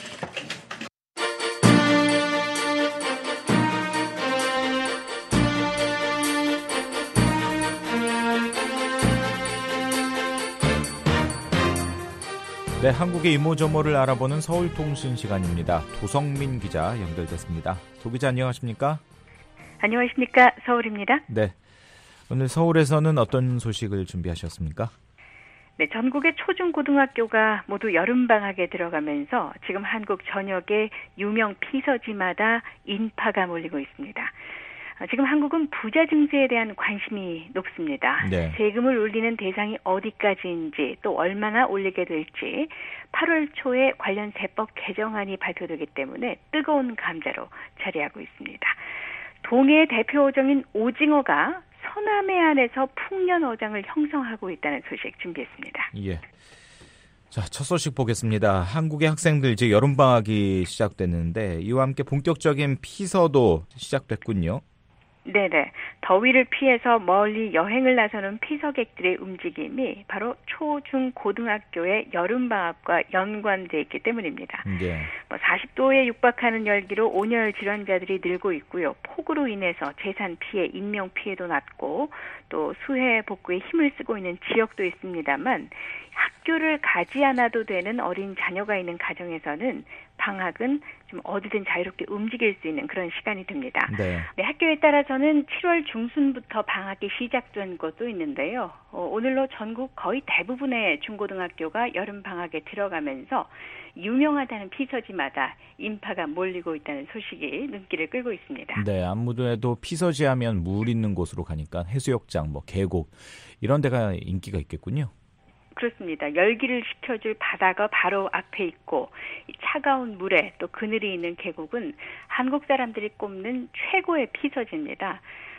네, 한국의 이모저모를 알아보는 서울통신 시간입니다. 도성민 기자 연결됐습니다. 도 기자 안녕하십니까? 안녕하십니까? 서울입니다. 네. 오늘 서울에서는 어떤 소식을 준비하셨습니까? 네, 전국의 초중고등학교가 모두 여름방학에 들어가면서 지금 한국 전역의 유명 피서지마다 인파가 몰리고 있습니다. 지금 한국은 부자 증세에 대한 관심이 높습니다. 네. 세금을 올리는 대상이 어디까지인지 또 얼마나 올리게 될지 8월 초에 관련 세법 개정안이 발표되기 때문에 뜨거운 감자로 자리하고 있습니다. 동해의 대표 어종인 오징어가 서남해 안에서 풍년어장을 형성하고 있다는 소식 준비했습니다. 예. 자, 첫 소식 보겠습니다. 한국의 학생들 이제 여름방학이 시작됐는데 이와 함께 본격적인 피서도 시작됐군요. 네네. 더위를 피해서 멀리 여행을 나서는 피서객들의 움직임이 바로 초, 중, 고등학교의 여름방학과 연관돼 있기 때문입니다. 네. 40도에 육박하는 열기로 온열 질환자들이 늘고 있고요. 폭우로 인해서 재산 피해, 인명 피해도 났고 또 수해 복구에 힘을 쓰고 있는 지역도 있습니다만 학교를 가지 않아도 되는 어린 자녀가 있는 가정에서는 방학은 좀 어디든 자유롭게 움직일 수 있는 그런 시간이 됩니다. 네. 네, 학교에 따라서는 7월 중순부터 방학이 시작된 곳도 있는데요. 오늘로 전국 거의 대부분의 중고등학교가 여름방학에 들어가면서 유명하다는 피서지마다 인파가 몰리고 있다는 소식이 눈길을 끌고 있습니다. 네, 아무래도 피서지 하면 물 있는 곳으로 가니까 해수욕장, 계곡 이런 데가 인기가 있겠군요. 그렇습니다. 열기를 식혀줄 바다가 바로 앞에 있고 차가운 물에 또 그늘이 있는 계곡은 한국 사람들이 꼽는 최고의 피서지입니다.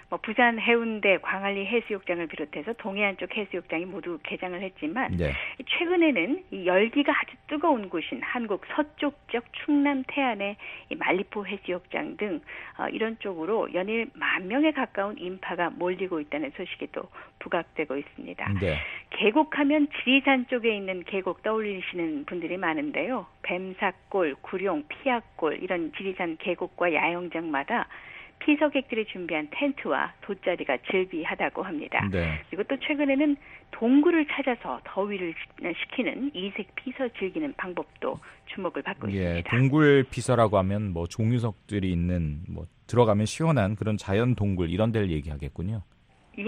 부산 해운대 광안리 해수욕장을 비롯해서 동해안 쪽 해수욕장이 모두 개장을 했지만 네. 최근에는 이 열기가 아주 뜨거운 곳인 한국 서쪽 지역 충남 태안의 이 말리포 해수욕장 등 이런 쪽으로 연일 10,000명에 가까운 인파가 몰리고 있다는 소식이 또 부각되고 있습니다. 네. 계곡하면 지리산 쪽에 있는 계곡 떠올리시는 분들이 많은데요. 뱀사골, 구룡, 피악골 이런 지리산 계곡과 야영장마다 피서객들이 준비한 텐트와 돗자리가 즐비하다고 합니다. 네. 그리고 또 최근에는 동굴을 찾아서 더위를 식히는 이색 피서 즐기는 방법도 주목을 받고 있습니다. 동굴 피서라고 하면 종유석들이 있는 들어가면 시원한 그런 자연 동굴 이런 데를 얘기하겠군요. 이게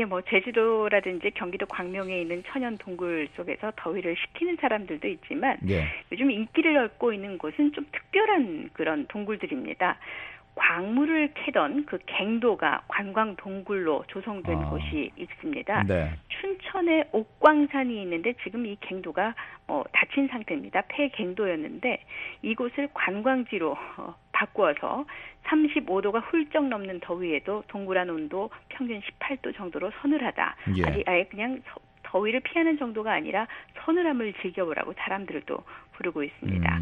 제주도라든지 경기도 광명에 있는 천연 동굴 속에서 더위를 식히는 사람들도 있지만 요즘 인기를 얻고 있는 곳은 좀 특별한 그런 동굴들입니다. 광물을 캐던 그 갱도가 관광 동굴로 조성된 곳이 있습니다. 네. 춘천에 옥광산이 있는데 지금 이 갱도가 닫힌 상태입니다. 폐갱도였는데 이곳을 관광지로 바꾸어서 35도가 훌쩍 넘는 더위에도 동굴 안 온도 평균 18도 정도로 서늘하다. 아예 그냥 더위를 피하는 정도가 아니라 서늘함을 즐겨보라고 사람들도 부르고 있습니다.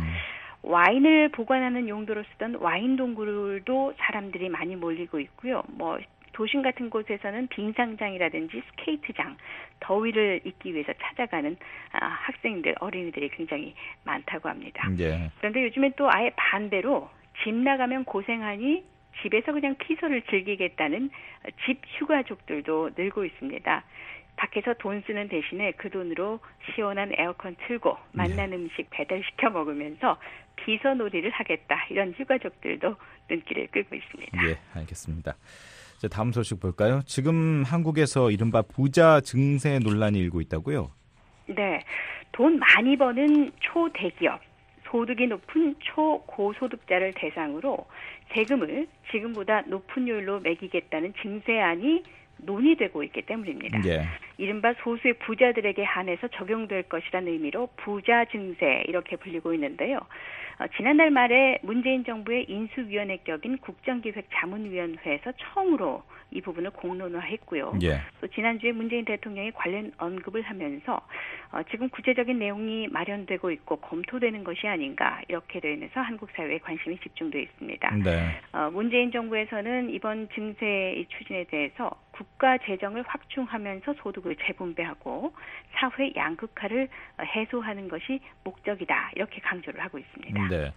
와인을 보관하는 용도로 쓰던 와인 동굴도 사람들이 많이 몰리고 있고요. 도심 같은 곳에서는 빙상장이라든지 스케이트장, 더위를 잊기 위해서 찾아가는 학생들, 어린이들이 굉장히 많다고 합니다. 네. 그런데 요즘엔 또 아예 반대로 집 나가면 고생하니 집에서 그냥 피서를 즐기겠다는 집 휴가족들도 늘고 있습니다. 밖에서 돈 쓰는 대신에 그 돈으로 시원한 에어컨 틀고 맛난 음식 배달시켜 먹으면서 비서놀이를 하겠다. 이런 휴가족들도 눈길을 끌고 있습니다. 예, 알겠습니다. 자, 다음 소식 볼까요? 지금 한국에서 이른바 부자 증세 논란이 일고 있다고요? 네. 돈 많이 버는 초대기업, 소득이 높은 초고소득자를 대상으로 세금을 지금보다 높은 요율로 매기겠다는 증세안이 논의되고 있기 때문입니다. 이른바 소수의 부자들에게 한해서 적용될 것이라는 의미로 부자 증세 이렇게 불리고 있는데요. 지난달 말에 문재인 정부의 인수위원회 격인 국정기획자문위원회에서 처음으로 이 부분을 공론화했고요. 또 지난주에 문재인 대통령이 관련 언급을 하면서 지금 구체적인 내용이 마련되고 있고 검토되는 것이 아닌가 이렇게 되면서 한국 사회에 관심이 집중되어 있습니다. 문재인 정부에서는 이번 증세 추진에 대해서 국가 재정을 확충하면서 소득을 재분배하고 사회 양극화를 해소하는 것이 목적이다 이렇게 강조를 하고 있습니다. 네.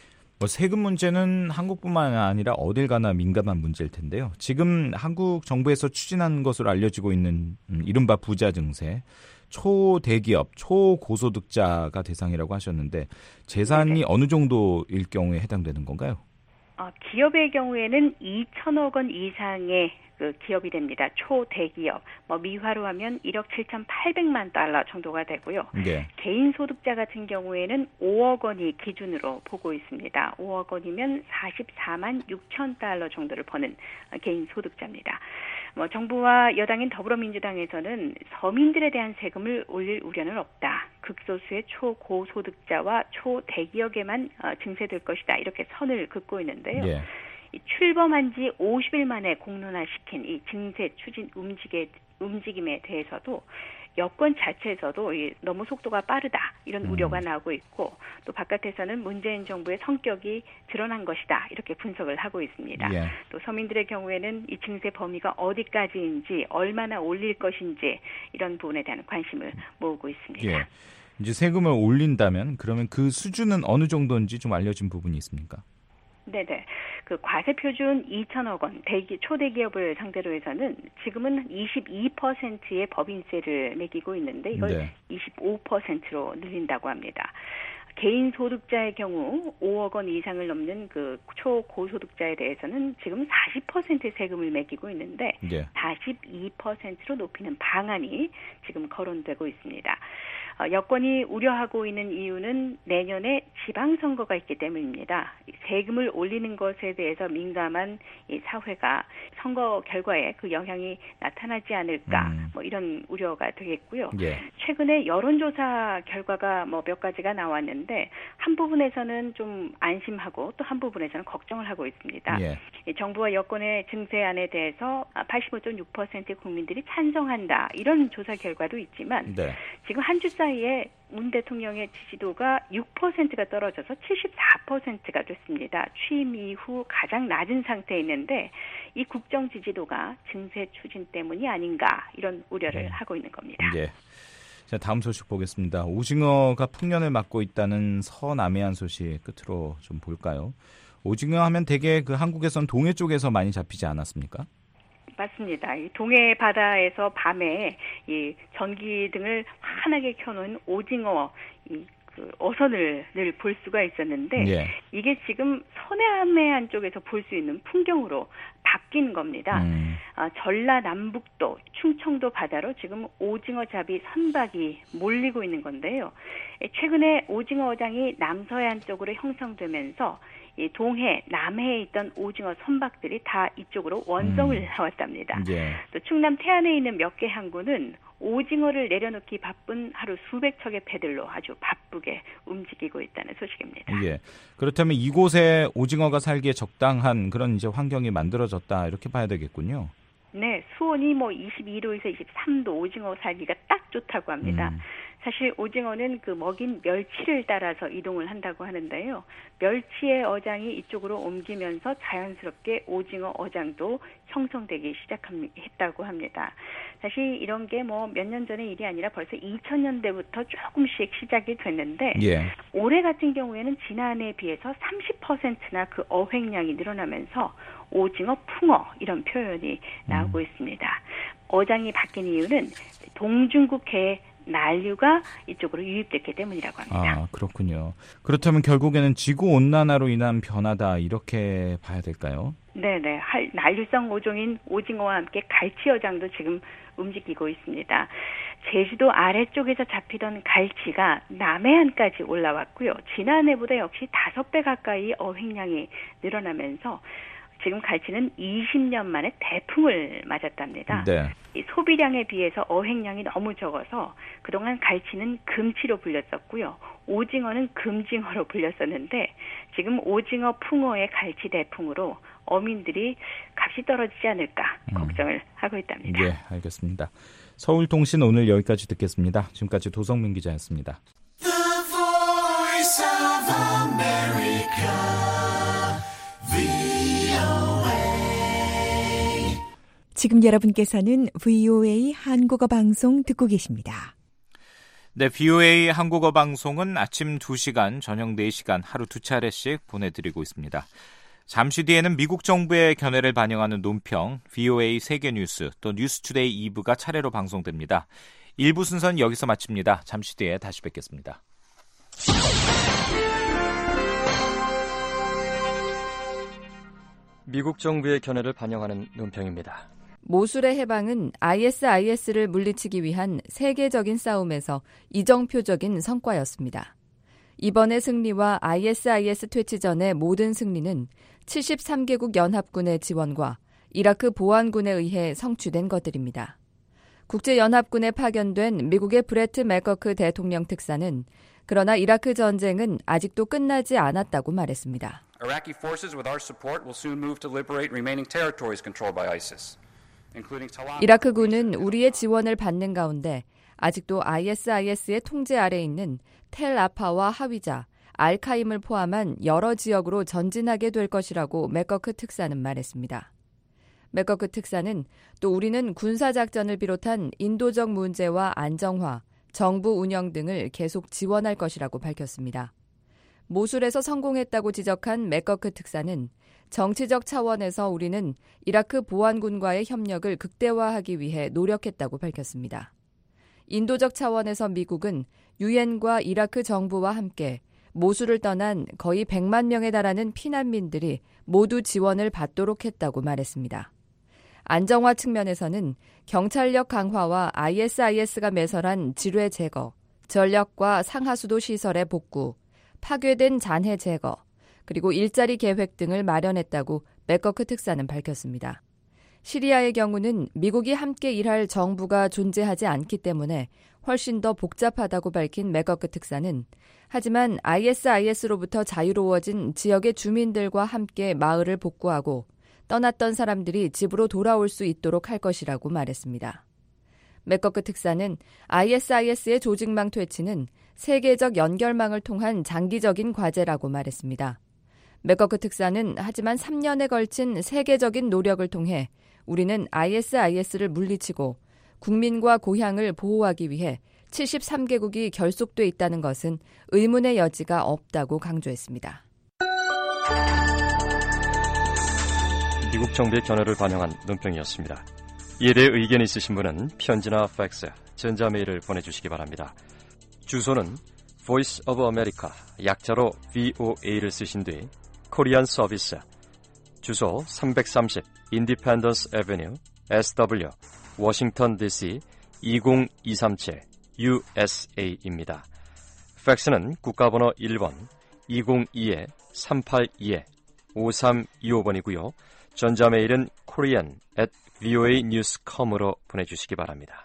세금 문제는 한국뿐만 아니라 어딜 가나 민감한 문제일 텐데요. 지금 한국 정부에서 추진한 것으로 알려지고 있는 이른바 부자 증세, 초대기업, 초고소득자가 대상이라고 하셨는데 재산이 어느 정도일 경우에 해당되는 건가요? 기업의 경우에는 2천억 원 이상의 그 기업이 됩니다. 초대기업. 미화로 하면 1억 7,800만 달러 정도가 되고요. 네. 개인 소득자 같은 경우에는 5억 원이 기준으로 보고 있습니다. 5억 원이면 44만 6천 달러 정도를 버는 개인 소득자입니다. 정부와 여당인 더불어민주당에서는 서민들에 대한 세금을 올릴 우려는 없다. 극소수의 초고소득자와 초대기업에만 증세될 것이다. 이렇게 선을 긋고 있는데요. 예. 출범한 지 50일 만에 공론화시킨 이 증세 추진 움직임에 대해서도 여권 자체에서도 너무 속도가 빠르다 이런 우려가 나오고 있고 또 바깥에서는 문재인 정부의 성격이 드러난 것이다 이렇게 분석을 하고 있습니다. 예. 또 서민들의 경우에는 이 증세 범위가 어디까지인지 얼마나 올릴 것인지 이런 부분에 대한 관심을 모으고 있습니다. 예. 이제 세금을 올린다면 그러면 그 수준은 어느 정도인지 좀 알려진 부분이 있습니까? 네네. 그 과세 표준 2천억 원 초대기업을 상대로 해서는 지금은 22%의 법인세를 매기고 있는데 이걸 25%로 늘린다고 합니다. 개인 소득자의 경우 5억 원 이상을 넘는 그 초고소득자에 대해서는 지금 40%의 세금을 매기고 있는데 42%로 높이는 방안이 지금 거론되고 있습니다. 여권이 우려하고 있는 이유는 내년에 지방선거가 있기 때문입니다. 세금을 올리는 것에 대해서 민감한 이 사회가 선거 결과에 그 영향이 나타나지 않을까 이런 우려가 되겠고요. 예. 최근에 여론조사 결과가 몇 가지가 나왔는데 한 부분에서는 좀 안심하고 또 한 부분에서는 걱정을 하고 있습니다. 예. 정부와 여권의 증세안에 대해서 85.6%의 국민들이 찬성한다. 이런 조사 결과도 있지만 지금 한 주 사이에 문 대통령의 지지도가 6%가 떨어져서 74%가 됐습니다. 취임 이후 가장 낮은 상태에 있는데 이 국정 지지도가 증세 추진 때문이 아닌가 이런 우려를 하고 있는 겁니다. 예. 자, 다음 소식 보겠습니다. 오징어가 풍년을 맞고 있다는 서남해안 소식 끝으로 좀 볼까요? 오징어 하면 대개 그 한국에선 동해 쪽에서 많이 잡히지 않았습니까? 맞습니다. 이 동해 바다에서 밤에 이 전기등을 환하게 켜놓은 오징어 그 어선을 늘 볼 수가 있었는데 이게 지금 서해안 쪽에서 볼 수 있는 풍경으로 바뀐 겁니다. 전라남북도, 충청도 바다로 지금 오징어 잡이 선박이 몰리고 있는 건데요. 최근에 오징어 어장이 남서해안 쪽으로 형성되면서 이 동해, 남해에 있던 오징어 선박들이 다 이쪽으로 원성을 나왔답니다. 또 충남 태안에 있는 몇 개 항구는 오징어를 내려놓기 바쁜 하루 수백 척의 배들로 아주 바쁘게 움직이고 있다는 소식입니다. 예. 그렇다면 이곳에 오징어가 살기에 적당한 그런 이제 환경이 만들어졌다 이렇게 봐야 되겠군요. 네, 수온이 22도에서 23도 오징어 살기가 딱 좋다고 합니다. 사실 오징어는 그 먹인 멸치를 따라서 이동을 한다고 하는데요. 멸치의 어장이 이쪽으로 옮기면서 자연스럽게 오징어 어장도 형성되기 시작했다고 합니다. 사실 이런 게 몇 년 전의 일이 아니라 벌써 2000년대부터 조금씩 시작이 됐는데 올해 같은 경우에는 지난해에 비해서 30%나 그 어획량이 늘어나면서 오징어 풍어 이런 표현이 나오고 있습니다. 어장이 바뀐 이유는 동중국해의 난류가 이쪽으로 유입됐기 때문이라고 합니다. 아, 그렇군요. 그렇다면 결국에는 지구온난화로 인한 변화다 이렇게 봐야 될까요? 네네. 난류성 어종인 오징어와 함께 갈치 어장도 지금 움직이고 있습니다. 제주도 아래쪽에서 잡히던 갈치가 남해안까지 올라왔고요. 지난해보다 역시 5배 가까이 어획량이 늘어나면서 지금 갈치는 20년 만에 대풍을 맞았답니다. 이 소비량에 비해서 어획량이 너무 적어서 그동안 갈치는 금치로 불렸었고요. 오징어는 금징어로 불렸었는데 지금 오징어 풍어의 갈치 대풍으로 어민들이 값이 떨어지지 않을까 걱정을 하고 있답니다. 예, 알겠습니다. 서울통신 오늘 여기까지 듣겠습니다. 지금까지 도성민 기자였습니다. The Voice of America, VOA. 지금 여러분께서는 VOA 한국어 방송 듣고 계십니다. 네, VOA 한국어 방송은 아침 2시간, 저녁 4시간 하루 2차례씩 보내드리고 있습니다. 잠시 뒤에는 미국 정부의 견해를 반영하는 논평, VOA 세계뉴스, 또 뉴스투데이 2부가 차례로 방송됩니다. 1부 순서는 여기서 마칩니다. 잠시 뒤에 다시 뵙겠습니다. 미국 정부의 견해를 반영하는 논평입니다. 모술의 해방은 ISIS를 물리치기 위한 세계적인 싸움에서 이정표적인 성과였습니다. 이번의 승리와 ISIS 퇴치 전의 모든 승리는 73개국 연합군의 지원과 이라크 보안군에 의해 성취된 것들입니다. 국제연합군에 파견된 미국의 브레트 맥거크 대통령 특사는 그러나 이라크 전쟁은 아직도 끝나지 않았다고 말했습니다. Iraqi forces with our support will soon move to liberate remaining territories controlled by ISIS. 이라크군은 우리의 지원을 받는 가운데 아직도 ISIS의 통제 아래 있는 텔-아파와 하위자, 알카임을 포함한 여러 지역으로 전진하게 될 것이라고 맥거크 특사는 말했습니다. 맥거크 특사는 또 우리는 군사작전을 비롯한 인도적 문제와 안정화, 정부 운영 등을 계속 지원할 것이라고 밝혔습니다. 모술에서 성공했다고 지적한 맥거크 특사는 정치적 차원에서 우리는 이라크 보안군과의 협력을 극대화하기 위해 노력했다고 밝혔습니다. 인도적 차원에서 미국은 유엔과 이라크 정부와 함께 모술을 떠난 거의 100만 명에 달하는 피난민들이 모두 지원을 받도록 했다고 말했습니다. 안정화 측면에서는 경찰력 강화와 ISIS가 매설한 지뢰 제거, 전력과 상하수도 시설의 복구, 파괴된 잔해 제거, 그리고 일자리 계획 등을 마련했다고 맥거크 특사는 밝혔습니다. 시리아의 경우는 미국이 함께 일할 정부가 존재하지 않기 때문에 훨씬 더 복잡하다고 밝힌 맥거크 특사는 하지만 ISIS로부터 자유로워진 지역의 주민들과 함께 마을을 복구하고 떠났던 사람들이 집으로 돌아올 수 있도록 할 것이라고 말했습니다. 맥거크 특사는 ISIS의 조직망 퇴치는 세계적 연결망을 통한 장기적인 과제라고 말했습니다. 맥거크 특사는 하지만 3년에 걸친 세계적인 노력을 통해 우리는 ISIS를 물리치고 국민과 고향을 보호하기 위해 73개국이 결속돼 있다는 것은 의문의 여지가 없다고 강조했습니다. 미국 정부의 견해를 반영한 논평이었습니다. 이에 대해 의견이 있으신 분은 편지나 팩스, 전자메일을 보내주시기 바랍니다. 주소는 Voice of America, 약자로 VOA를 쓰신 뒤 코리안 서비스, 주소 330 Independence Avenue, SW, 워싱턴 DC 20237 USA입니다. 팩스는 국가번호 1번 202-382-5325번이고요. 전자메일은 korean@voanews.com으로 보내주시기 바랍니다.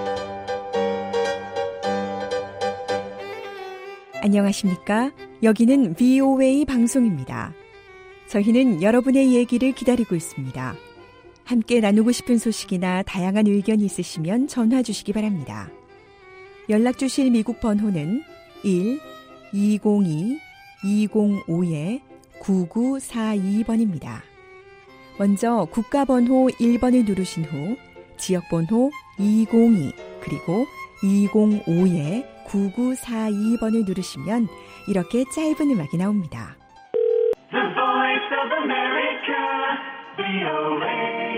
안녕하십니까? 여기는 VOA 방송입니다. 저희는 여러분의 얘기를 기다리고 있습니다. 함께 나누고 싶은 소식이나 다양한 의견이 있으시면 전화 주시기 바랍니다. 연락 주실 미국 번호는 1-202-205-9942번입니다. 먼저 국가번호 1번을 누르신 후 지역번호 202 그리고 205-9942번을 누르시면 이렇게 짧은 음악이 나옵니다. The Voice of America, VOA.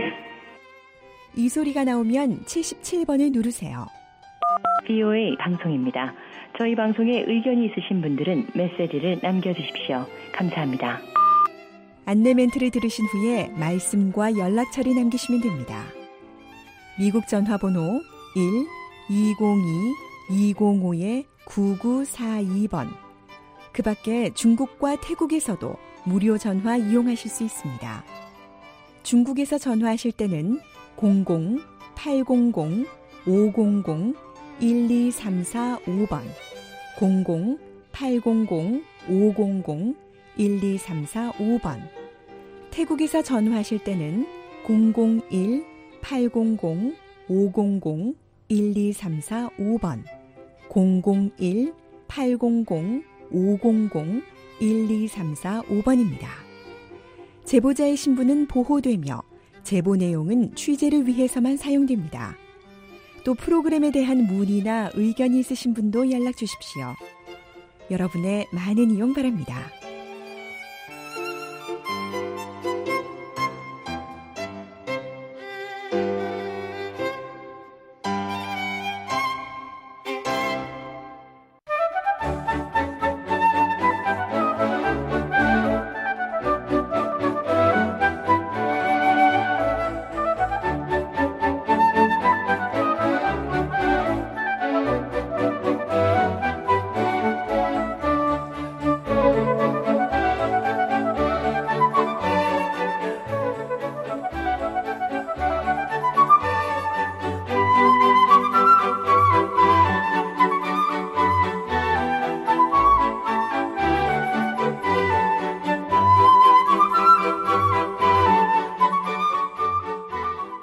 이 소리가 나오면 77번을 누르세요. VOA 방송입니다. 저희 방송에 의견이 있으신 분들은 메시지를 남겨주십시오. 감사합니다. 안내 멘트를 들으신 후에 말씀과 연락처를 남기시면 됩니다. 미국 전화번호 1-202-205-9942번. 그 밖에 중국과 태국에서도 무료 전화 이용하실 수 있습니다. 중국에서 전화하실 때는 00-800-500-12345번, 00-800-500-12345번. 태국에서 전화하실 때는 001-800-500-12345번, 001-800-500-12345번입니다. 제보자의 신분은 보호되며 제보 내용은 취재를 위해서만 사용됩니다. 또 프로그램에 대한 문의나 의견이 있으신 분도 연락 주십시오. 여러분의 많은 이용 바랍니다.